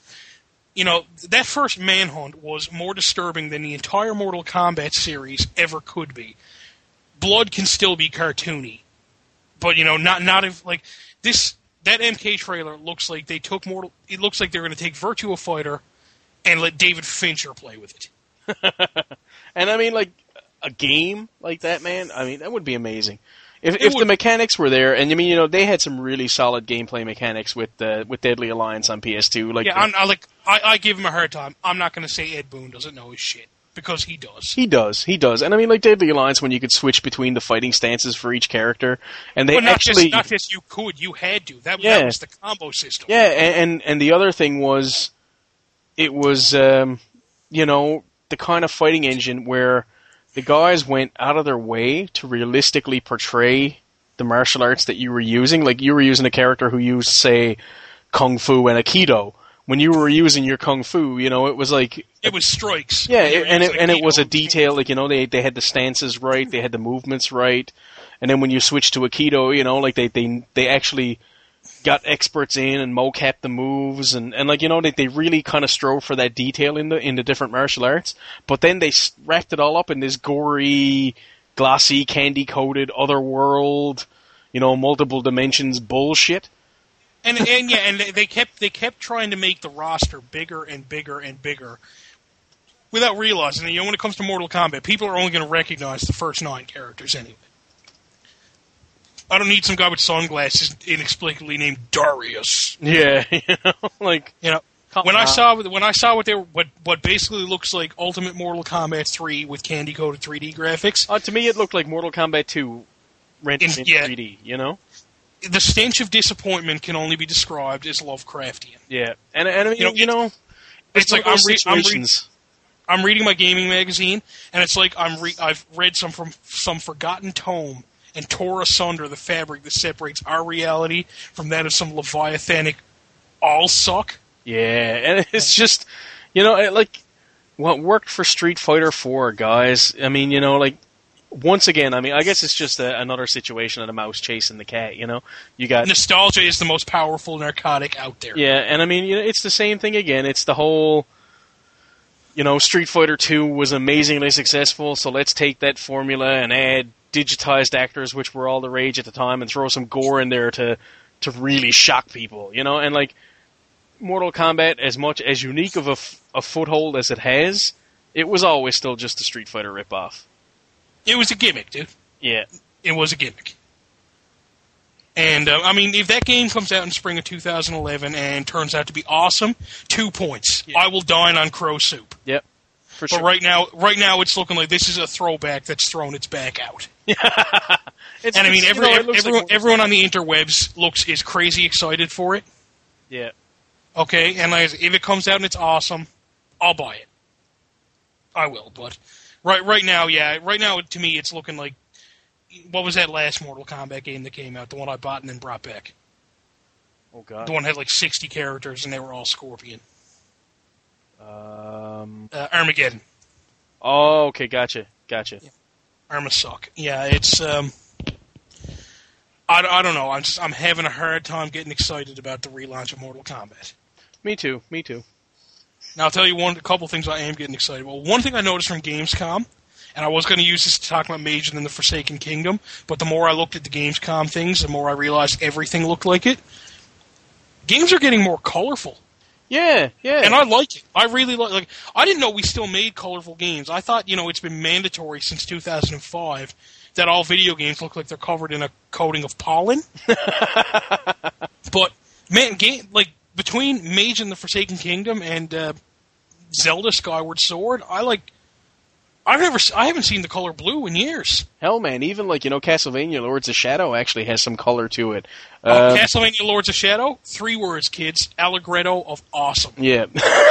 That first Manhunt was more disturbing than the entire Mortal Kombat series ever could be. Blood can still be cartoony, but not if like this. That MK trailer looks like they took Mortal. It looks like they're going to take Virtua Fighter and let David Fincher play with it. And I mean, like a game like that, man. I mean, that would be amazing. If the mechanics were there, and I mean, they had some really solid gameplay mechanics with Deadly Alliance on PS2. I give him a hard time. I'm not going to say Ed Boon doesn't know his shit, because he does. He does. And I mean, like Deadly Alliance, when you could switch between the fighting stances for each character, and they not just you could, you had to. That was the combo system. Yeah, and the other thing was, it was the kind of fighting engine where the guys went out of their way to realistically portray the martial arts that you were using. Like, you were using a character who used, say, Kung Fu and Aikido. When you were using your Kung Fu, it was like... It was strikes. Yeah, and it was a detail, like, they had the stances right, they had the movements right, and then when you switched to Aikido, like, they actually got experts in and mocapped the moves, and like, they really kind of strove for that detail in the different martial arts, but then they wrapped it all up in this gory, glossy, candy-coated, otherworld, multiple dimensions bullshit. And they kept trying to make the roster bigger and bigger and bigger without realizing that, when it comes to Mortal Kombat, people are only going to recognize the first 9 characters anyway. I don't need some guy with sunglasses inexplicably named Darius. Yeah, when I saw what basically looks like Ultimate Mortal Kombat 3 with candy coated 3D graphics. To me, it looked like Mortal Kombat 2 rendered in 3D. The stench of disappointment can only be described as Lovecraftian. Yeah, and I mean, it's like I'm reading my gaming magazine, and it's like I've read some forgotten tome and tore asunder the fabric that separates our reality from that of some leviathanic all-suck. Yeah, and it's just, like, what worked for Street Fighter 4, guys, I mean, once again, I mean, I guess it's just another situation of the mouse chasing the cat, You got... Nostalgia is the most powerful narcotic out there. Yeah, and I mean, it's the same thing again. It's the whole, Street Fighter 2 was amazingly successful, so let's take that formula and add digitized actors, which were all the rage at the time, and throw some gore in there to really shock people, and like Mortal Kombat, as much as unique of a foothold as it has, it was always still just a Street Fighter ripoff. It was a gimmick, dude. Yeah. It was a gimmick. And, I mean, if that game comes out in spring of 2011 and turns out to be awesome, 2 points. Yeah. I will dine on crow soup. Yep. For sure. But right now it's looking like this is a throwback that's thrown its back out. And I mean, everyone on the interwebs is crazy excited for it. Yeah. Okay, and if it comes out and it's awesome, I'll buy it. I will, but right now, to me, it's looking like, what was that last Mortal Kombat game that came out? The one I bought and then brought back. Oh God. The one had like 60 characters and they were all Scorpion. Armageddon. Oh, okay, gotcha. Yeah. Arma suck. Yeah, it's. I don't know. I'm having a hard time getting excited about the relaunch of Mortal Kombat. Me too. Now, I'll tell you a couple things I am getting excited about. One thing I noticed from Gamescom, and I was going to use this to talk about Mage and the Forsaken Kingdom, but the more I looked at the Gamescom things, the more I realized everything looked like it. Games are getting more colorful. Yeah. And I like it. I really like I didn't know we still made colorful games. I thought, it's been mandatory since 2005 that all video games look like they're covered in a coating of pollen. But, man, between Mage and the Forsaken Kingdom and Zelda Skyward Sword, I haven't seen the color blue in years. Hell, man, even Castlevania Lords of Shadow actually has some color to it. Castlevania Lords of Shadow, 3 words, kids. Allegretto of awesome. Yeah.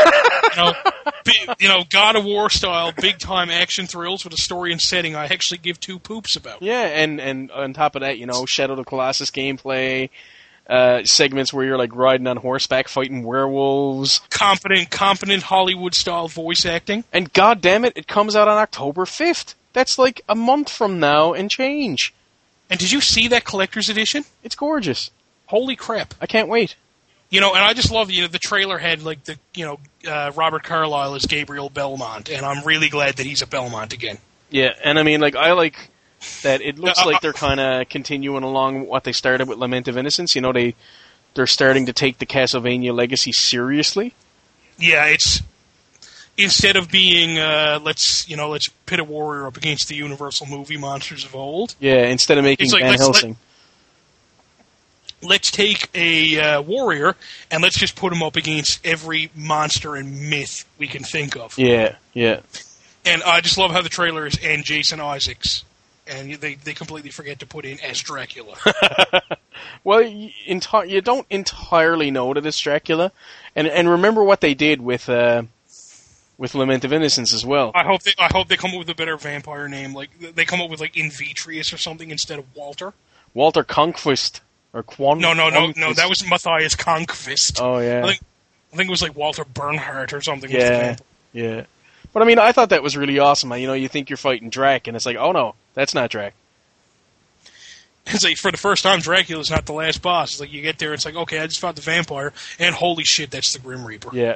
God of War style, big time action thrills with a story and setting I actually give 2 poops about. Yeah, and on top of that, Shadow of the Colossus gameplay, segments where you're riding on horseback fighting werewolves. Competent Hollywood style voice acting. And goddamn it comes out on October 5th. That's a month from now and change. And did you see that collector's edition? It's gorgeous. Holy crap. I can't wait. And I just love, the trailer had, Robert Carlyle as Gabriel Belmont, and I'm really glad that he's a Belmont again. Yeah, and I mean, I like that it looks like they're kind of continuing along what they started with Lament of Innocence. They're starting to take the Castlevania legacy seriously. Yeah, it's... Instead of being, let's pit a warrior up against the Universal movie monsters of old. Yeah, instead of making Van Helsing. Let's take a warrior, and let's just put him up against every monster and myth we can think of. Yeah. And I just love how the trailer is and Jason Isaacs, and they completely forget to put in as Dracula. Well, you don't entirely know that it's Dracula, and remember what they did with Lament of Innocence as well. I hope they come up with a better vampire name, they come up with Invitrius or something instead of Walter. Walter Conquest. Or No, that was Matthias Conquest. Oh, yeah. I think it was Walter Bernhardt or something. Yeah. But I mean, I thought that was really awesome. You think you're fighting Drac, and it's oh no, that's not Drac. It's for the first time, Dracula's not the last boss. It's you get there, it's okay, I just fought the vampire, and holy shit, that's the Grim Reaper. Yeah,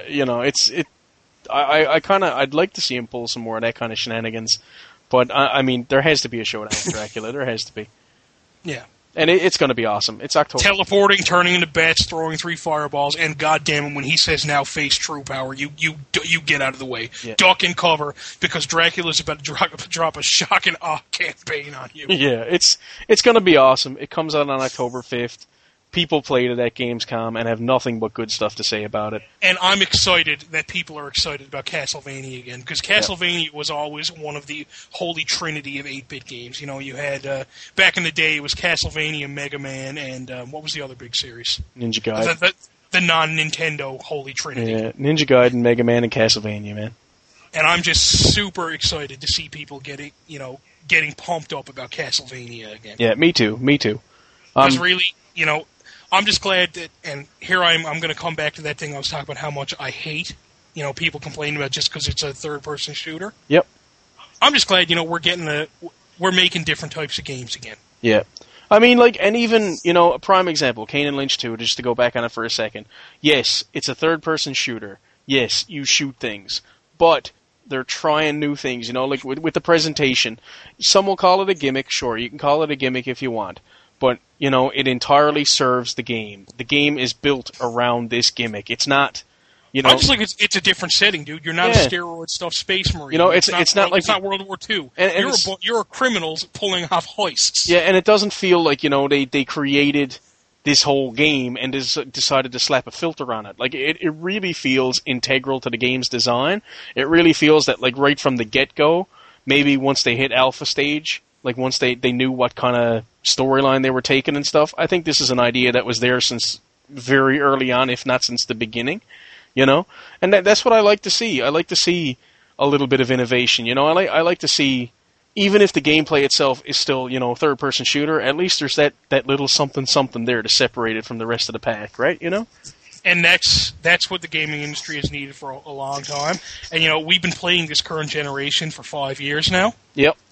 I'd like to see him pull some more of that kind of shenanigans, but I mean, there has to be a showdown with Dracula. There has to be. Yeah. And it's going to be awesome. It's October. Teleporting, turning into bats, throwing 3 fireballs, and goddamn it, when he says now face true power, you get out of the way. Yeah. Duck and cover, because Dracula's about to drop a shocking campaign on you. Yeah, it's going to be awesome. It comes out on October 5th. People played it at Gamescom and have nothing but good stuff to say about it. And I'm excited that people are excited about Castlevania again, because Castlevania was always one of the holy trinity of 8-bit games. You had, back in the day, it was Castlevania, Mega Man, and what was the other big series? Ninja Gaiden. The non-Nintendo holy trinity. Yeah, Ninja Gaiden, Mega Man, and Castlevania, man. And I'm just super excited to see people getting pumped up about Castlevania again. Yeah, me too. Because really, I'm just glad that, and here I'm going to come back to that thing I was talking about, how much I hate, people complaining about just because it's a third-person shooter. Yep. I'm just glad, we're making different types of games again. Yeah. I mean, and even, a prime example, Kane and Lynch 2, just to go back on it for a second. Yes, it's a third-person shooter. Yes, you shoot things. But they're trying new things, with the presentation. Some will call it a gimmick. Sure, you can call it a gimmick if you want. But, it entirely serves the game. The game is built around this gimmick. It's not, I just it's a different setting, dude. You're not a steroid stuffed space marine. It's not World War II. You're criminals pulling off hoists. Yeah, and it doesn't feel like, they created this whole game and decided to slap a filter on it. It really feels integral to the game's design. It really feels that, right from the get-go, maybe once they hit alpha stage, once they knew what kind of storyline they were taking and stuff, I think this is an idea that was there since very early on, if not since the beginning, And that's what I like to see. I like to see a little bit of innovation, I like to see, even if the gameplay itself is still, third-person shooter, at least there's that little something there to separate it from the rest of the pack, right, And that's what the gaming industry has needed for a long time. And, we've been playing this current generation for 5 years now. Yep.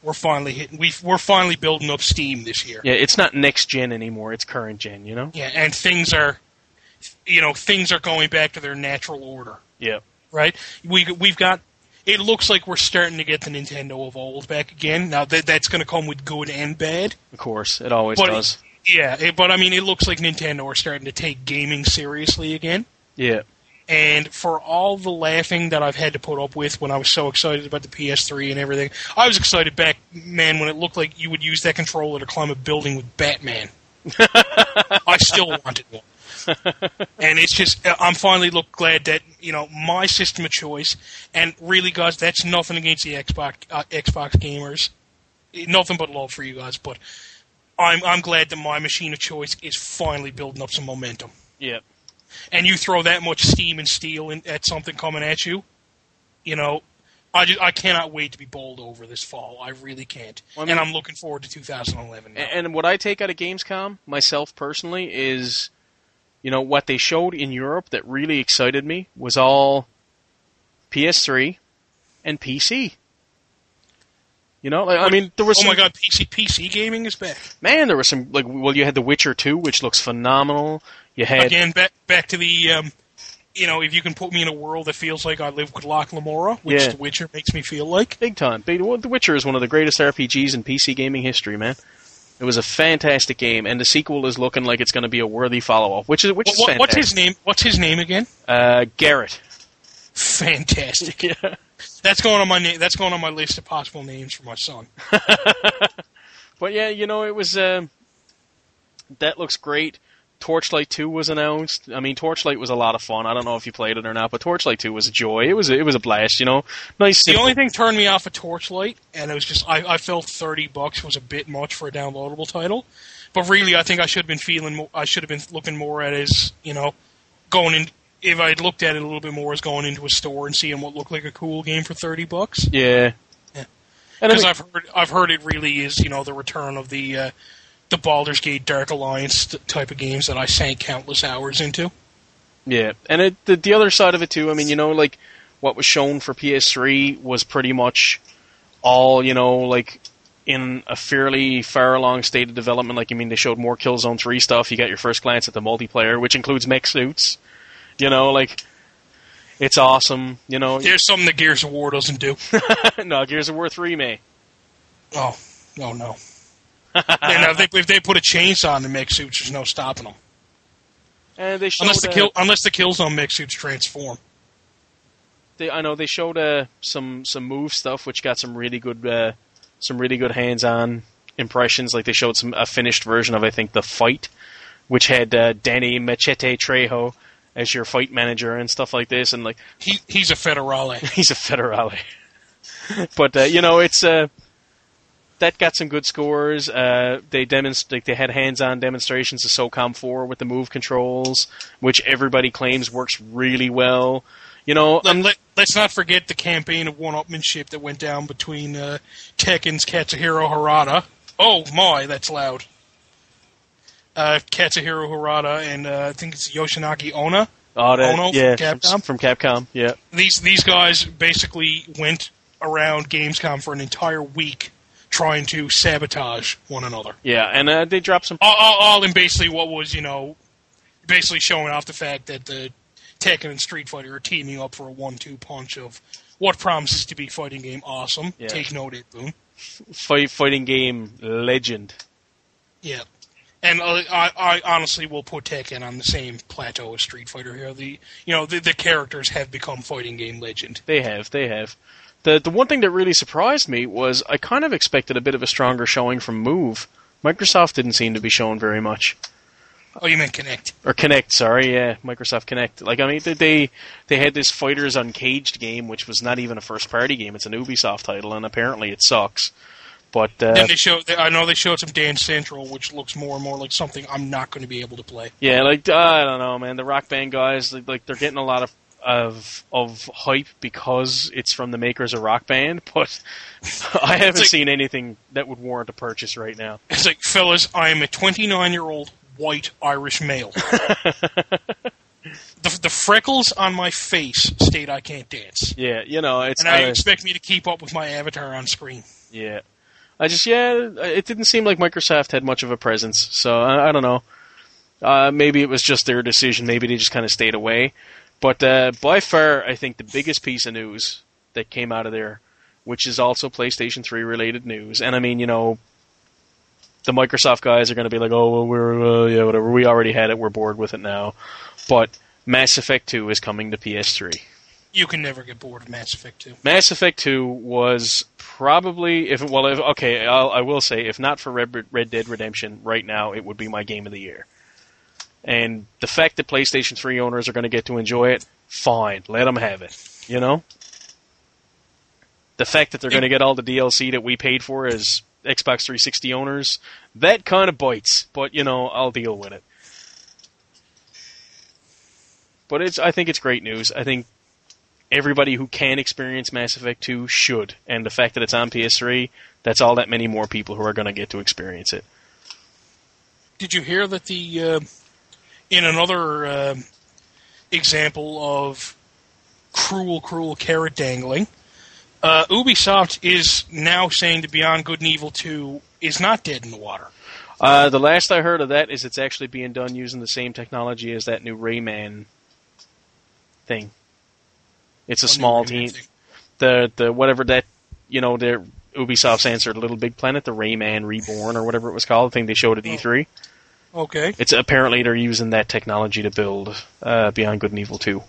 we're finally hitting. We're finally building up steam this year. Yeah, it's not next gen anymore; it's current gen. You know. Yeah, and things are going back to their natural order. Yeah. Right. We've got. It looks like we're starting to get the Nintendo of old back again. Now that's going to come with good and bad. Of course, it always does. But I mean, it looks like Nintendo are starting to take gaming seriously again. Yeah. And for all the laughing that I've had to put up with when I was so excited about the PS3 and everything, I was excited back, man, when it looked like you would use that controller to climb a building with Batman. I still wanted one. And it's just, I'm finally glad that, my system of choice, and really, guys, that's nothing against the Xbox gamers. Nothing but love for you guys, but I'm glad that my machine of choice is finally building up some momentum. Yeah. And you throw that much steam and steel at something coming at you, I cannot wait to be bowled over this fall. I really can't. Well, and I'm looking forward to 2011 now. And what I take out of Gamescom, myself personally, is, what they showed in Europe that really excited me was all PS3 and PC. There was oh my god, PC gaming is back. Man, there was some, you had The Witcher 2, which looks phenomenal. You had... Again, back to the, if you can put me in a world that feels like I live with Locke Lamora, which The Witcher makes me feel like. Big time. The Witcher is one of the greatest RPGs in PC gaming history, man. It was a fantastic game, and the sequel is looking like it's going to be a worthy follow-up, which is fantastic. What's his name again? Garrett. Fantastic. Yeah. That's going on my list of possible names for my son. But yeah, it was that looks great. Torchlight 2 was announced. I mean, Torchlight was a lot of fun. I don't know if you played it or not, but Torchlight 2 was a joy. It was a blast, Nice. The only thing turned me off of Torchlight, and it was just I felt $30 was a bit much for a downloadable title. But really, I think I should have been looking more at it as going in. If I'd looked at it a little bit more as going into a store and seeing what looked like a cool game for $30. Yeah. Because I've heard it really is the return of the Baldur's Gate Dark Alliance type of games that I sank countless hours into. Yeah, and the other side of it too, I mean, what was shown for PS3 was pretty much all, in a fairly far along state of development. They showed more Killzone 3 stuff. You got your first glance at the multiplayer, which includes mech suits. It's awesome. There's something that Gears of War doesn't do. No, Gears of War 3 may. Oh no. And if they put a chainsaw on the mech suits, there's no stopping them. And they showed, unless the Killzone mech suits transform. I know they showed some move stuff, which got some really good hands-on impressions. Like they showed a finished version of, I think, The Fight, which had Danny Machete Trejo as your fight manager and stuff like this, and he's a federale. He's a federale. But it's that got some good scores. They had hands-on demonstrations of SOCOM 4 with the move controls, which everybody claims works really well. Let's not forget the campaign of one-upmanship that went down between Tekken's Katsuhiro Harada. Oh my, that's loud. Katsuhiro Harada and I think it's Yoshinaki Ono. Ono yeah, from Capcom. From Capcom, yeah. These guys basically went around Gamescom for an entire week trying to sabotage one another. Yeah, and they dropped some... All in basically what was, basically showing off the fact that the Tekken and Street Fighter are teaming up for a 1-2 punch of what promises to be fighting game awesome. Yeah. Take note, It Boon. Fighting game legend. Yeah. And I honestly will put Tekken on the same plateau as Street Fighter here. The characters have become fighting game legend. They have. The one thing that really surprised me was I kind of expected a bit of a stronger showing from Move. Microsoft didn't seem to be showing very much. Oh, you meant Kinect? Or Kinect, sorry, yeah, Microsoft Kinect. They had this Fighters Uncaged game, which was not even a first-party game. It's an Ubisoft title, and apparently it sucks. But then I know they showed some Dance Central, which looks more and more like something I'm not going to be able to play. Yeah, I don't know, man. The Rock Band guys, they're getting a lot of hype because it's from the makers of Rock Band, but I haven't seen anything that would warrant a purchase right now. It's like, fellas, I am a 29-year-old white Irish male. The freckles on my face state I can't dance. Yeah, it's... And now you expect me to keep up with my avatar on screen. Yeah. it didn't seem like Microsoft had much of a presence, so I don't know. Maybe it was just their decision. Maybe they just kind of stayed away. But by far, I think the biggest piece of news that came out of there, which is also PlayStation 3 related news, and I mean, the Microsoft guys are going to be like, oh, well, whatever, we already had it, we're bored with it now. But Mass Effect 2 is coming to PS3. You can never get bored of Mass Effect 2. Mass Effect 2 was probably, I will say, if not for Red Dead Redemption, right now, it would be my game of the year. And the fact that PlayStation 3 owners are going to get to enjoy it, fine, let them have it, The fact that they're going to get all the DLC that we paid for as Xbox 360 owners, that kind of bites, but, I'll deal with it. But I think it's great news. I think everybody who can experience Mass Effect 2 should, and the fact that it's on PS3, that's all that many more people who are going to get to experience it. Did you hear that in another example of cruel carrot dangling, Ubisoft is now saying that Beyond Good and Evil 2 is not dead in the water. The last I heard of that is it's actually being done using the same technology as that new Rayman thing. It's a small team. The whatever that, their Ubisoft's answer to Little Big Planet, the Rayman Reborn or whatever it was called, the thing they showed at E3. Okay. It's apparently they're using that technology to build Beyond Good and Evil 2.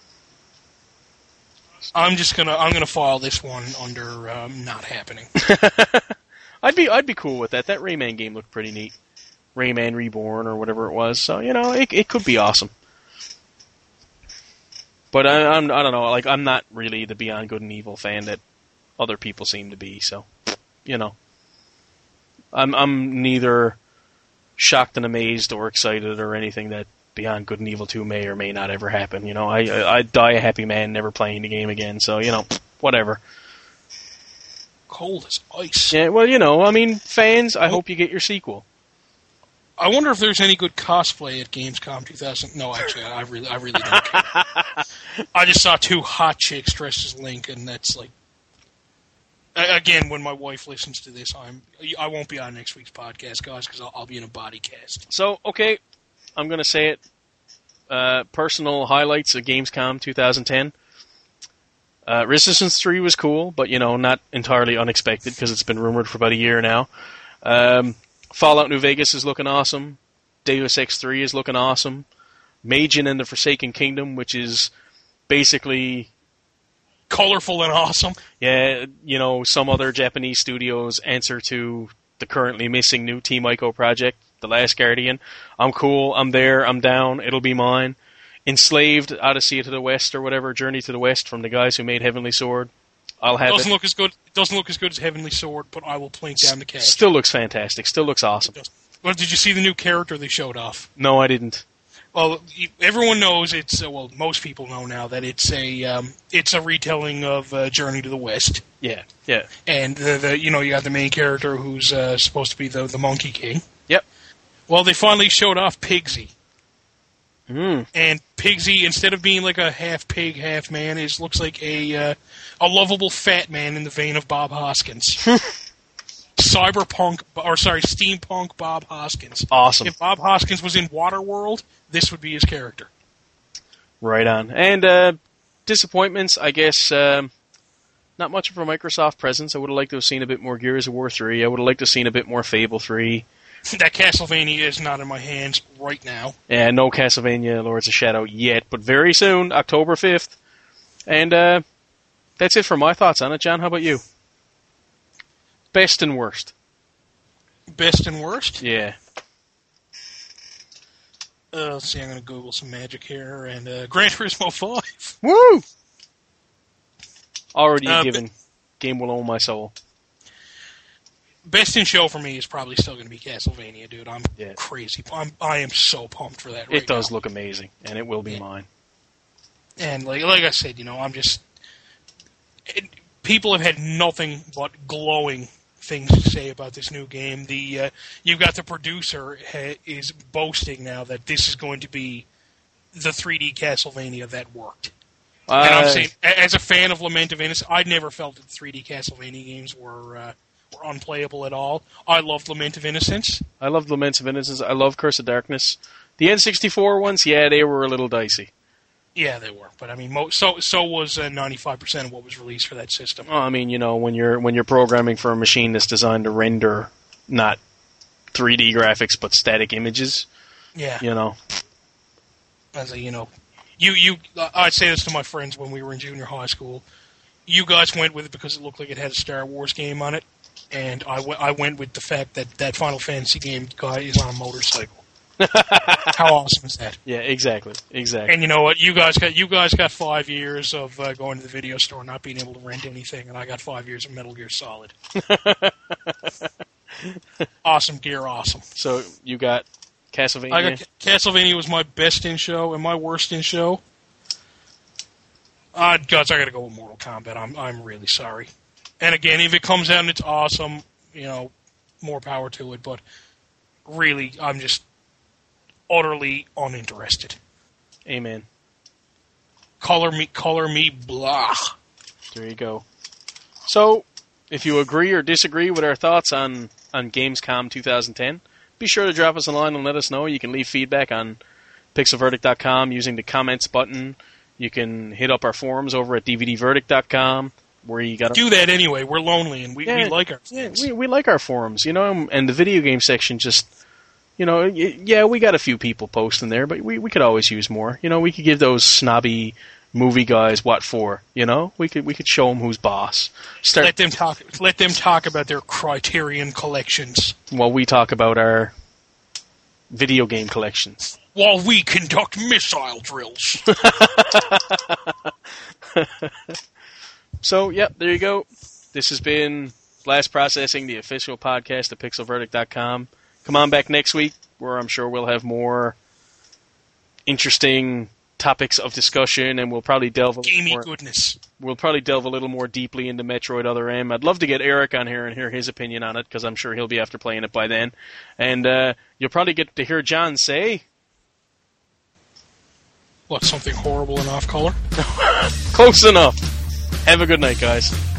I'm gonna file this one under not happening. I'd be cool with that. That Rayman game looked pretty neat. Rayman Reborn or whatever it was. So it could be awesome. But I don't know. Like, I'm not really the Beyond Good and Evil fan that other people seem to be. So I'm neither shocked and amazed or excited or anything that Beyond Good and Evil 2 may or may not ever happen. I die a happy man never playing the game again, so, whatever. Cold as ice. Yeah, well, fans, I hope you get your sequel. I wonder if there's any good cosplay at Gamescom 2000. No, actually, I really don't care. I just saw two hot chicks dressed as Link, and that's like... Again, when my wife listens to this, I won't be on next week's podcast, guys, because I'll be in a body cast. So, okay, I'm going to say it. Personal highlights of Gamescom 2010. Resistance 3 was cool, but, not entirely unexpected because it's been rumored for about a year now. Fallout New Vegas is looking awesome. Deus Ex 3 is looking awesome. Majin and the Forsaken Kingdom, which is basically... colorful and awesome. Yeah, some other Japanese studios answer to the currently missing new Team Ico project, The Last Guardian. I'm cool, I'm there, I'm down, it'll be mine. Enslaved, Odyssey to the West or whatever, Journey to the West from the guys who made Heavenly Sword. I'll have it. Doesn't look as good as Heavenly Sword, but I will plink down the cash. Still looks fantastic, still looks awesome. Well, did you see the new character they showed off? No, I didn't. Well, everyone knows most people know now that it's a retelling of Journey to the West. Yeah. And you got the main character who's supposed to be the Monkey King. Yep. Well, they finally showed off Pigsy. Mm. And Pigsy, instead of being like a half pig, half man, looks like a lovable fat man in the vein of Bob Hoskins. Steampunk Bob Hoskins. Awesome. If Bob Hoskins was in Waterworld, this would be his character. Right on. And disappointments, I guess, not much of a Microsoft presence. I would have liked to have seen a bit more Gears of War 3. I would have liked to have seen a bit more Fable 3. That Castlevania is not in my hands right now. Yeah, no Castlevania Lords of Shadow yet, but very soon, October 5th. And that's it for my thoughts on it. John, how about you? Best and worst. Best and worst? Yeah. Let's see, I'm going to Google some magic here. And Gran Turismo 5. Woo! Already given. Game will own my soul. Best in show for me is probably still going to be Castlevania, dude. I'm crazy. I am so pumped for that right now. It does look amazing, and it will be mine. And like I said, I'm just... people have had nothing but glowing things to say about this new game. You've got the producer is boasting now that this is going to be the 3D Castlevania that worked. And I'm saying, as a fan of Lament of Innocence, I'd never felt that 3D Castlevania games were were unplayable at all. I loved Lament of Innocence. I loved Lament of Innocence. I love Curse of Darkness. The N64 ones, yeah, they were a little dicey. Yeah, they were. But I mean, so was 95% of what was released for that system. Oh, I mean, when you're programming for a machine that's designed to render not 3D graphics but static images. Yeah. As I'd say this to my friends when we were in junior high school. You guys went with it because it looked like it had a Star Wars game on it, and I went with the fact that Final Fantasy game guy is on a motorcycle. How awesome is that? Yeah, exactly. And you know what? You guys got 5 years of going to the video store, not being able to rent anything, and I got 5 years of Metal Gear Solid. Awesome gear, awesome. So you got Castlevania? Castlevania was my best in show, and my worst in show. Guys, I got to go with Mortal Kombat. I'm really sorry. And again, if it comes out and it's awesome, more power to it. But really, I'm just utterly uninterested. Amen. Color me blah. There you go. So, if you agree or disagree with our thoughts on Gamescom 2010, be sure to drop us a line and let us know. You can leave feedback on pixelverdict.com using the comments button. You can hit up our forums over at dvdverdict.com, where you got do that anyway. We're lonely and we like our forums. We like our forums, and the video game section just, we got a few people posting there, but we could always use more. We could give those snobby movie guys what for. We could show them who's boss. Let them talk about their Criterion collections while we talk about our video game collections. While we conduct missile drills. So, there you go. This has been Blast Processing, the official podcast of pixelverdict.com. Come on back next week, where I'm sure we'll have more interesting topics of discussion, and we'll probably delve a little more. Goodness. We'll probably delve a little more deeply into Metroid Other M. I'd love to get Eric on here and hear his opinion on it, because I'm sure he'll be after playing it by then. And you'll probably get to hear John say... What, something horrible and off-color? Close enough. Have a good night, guys.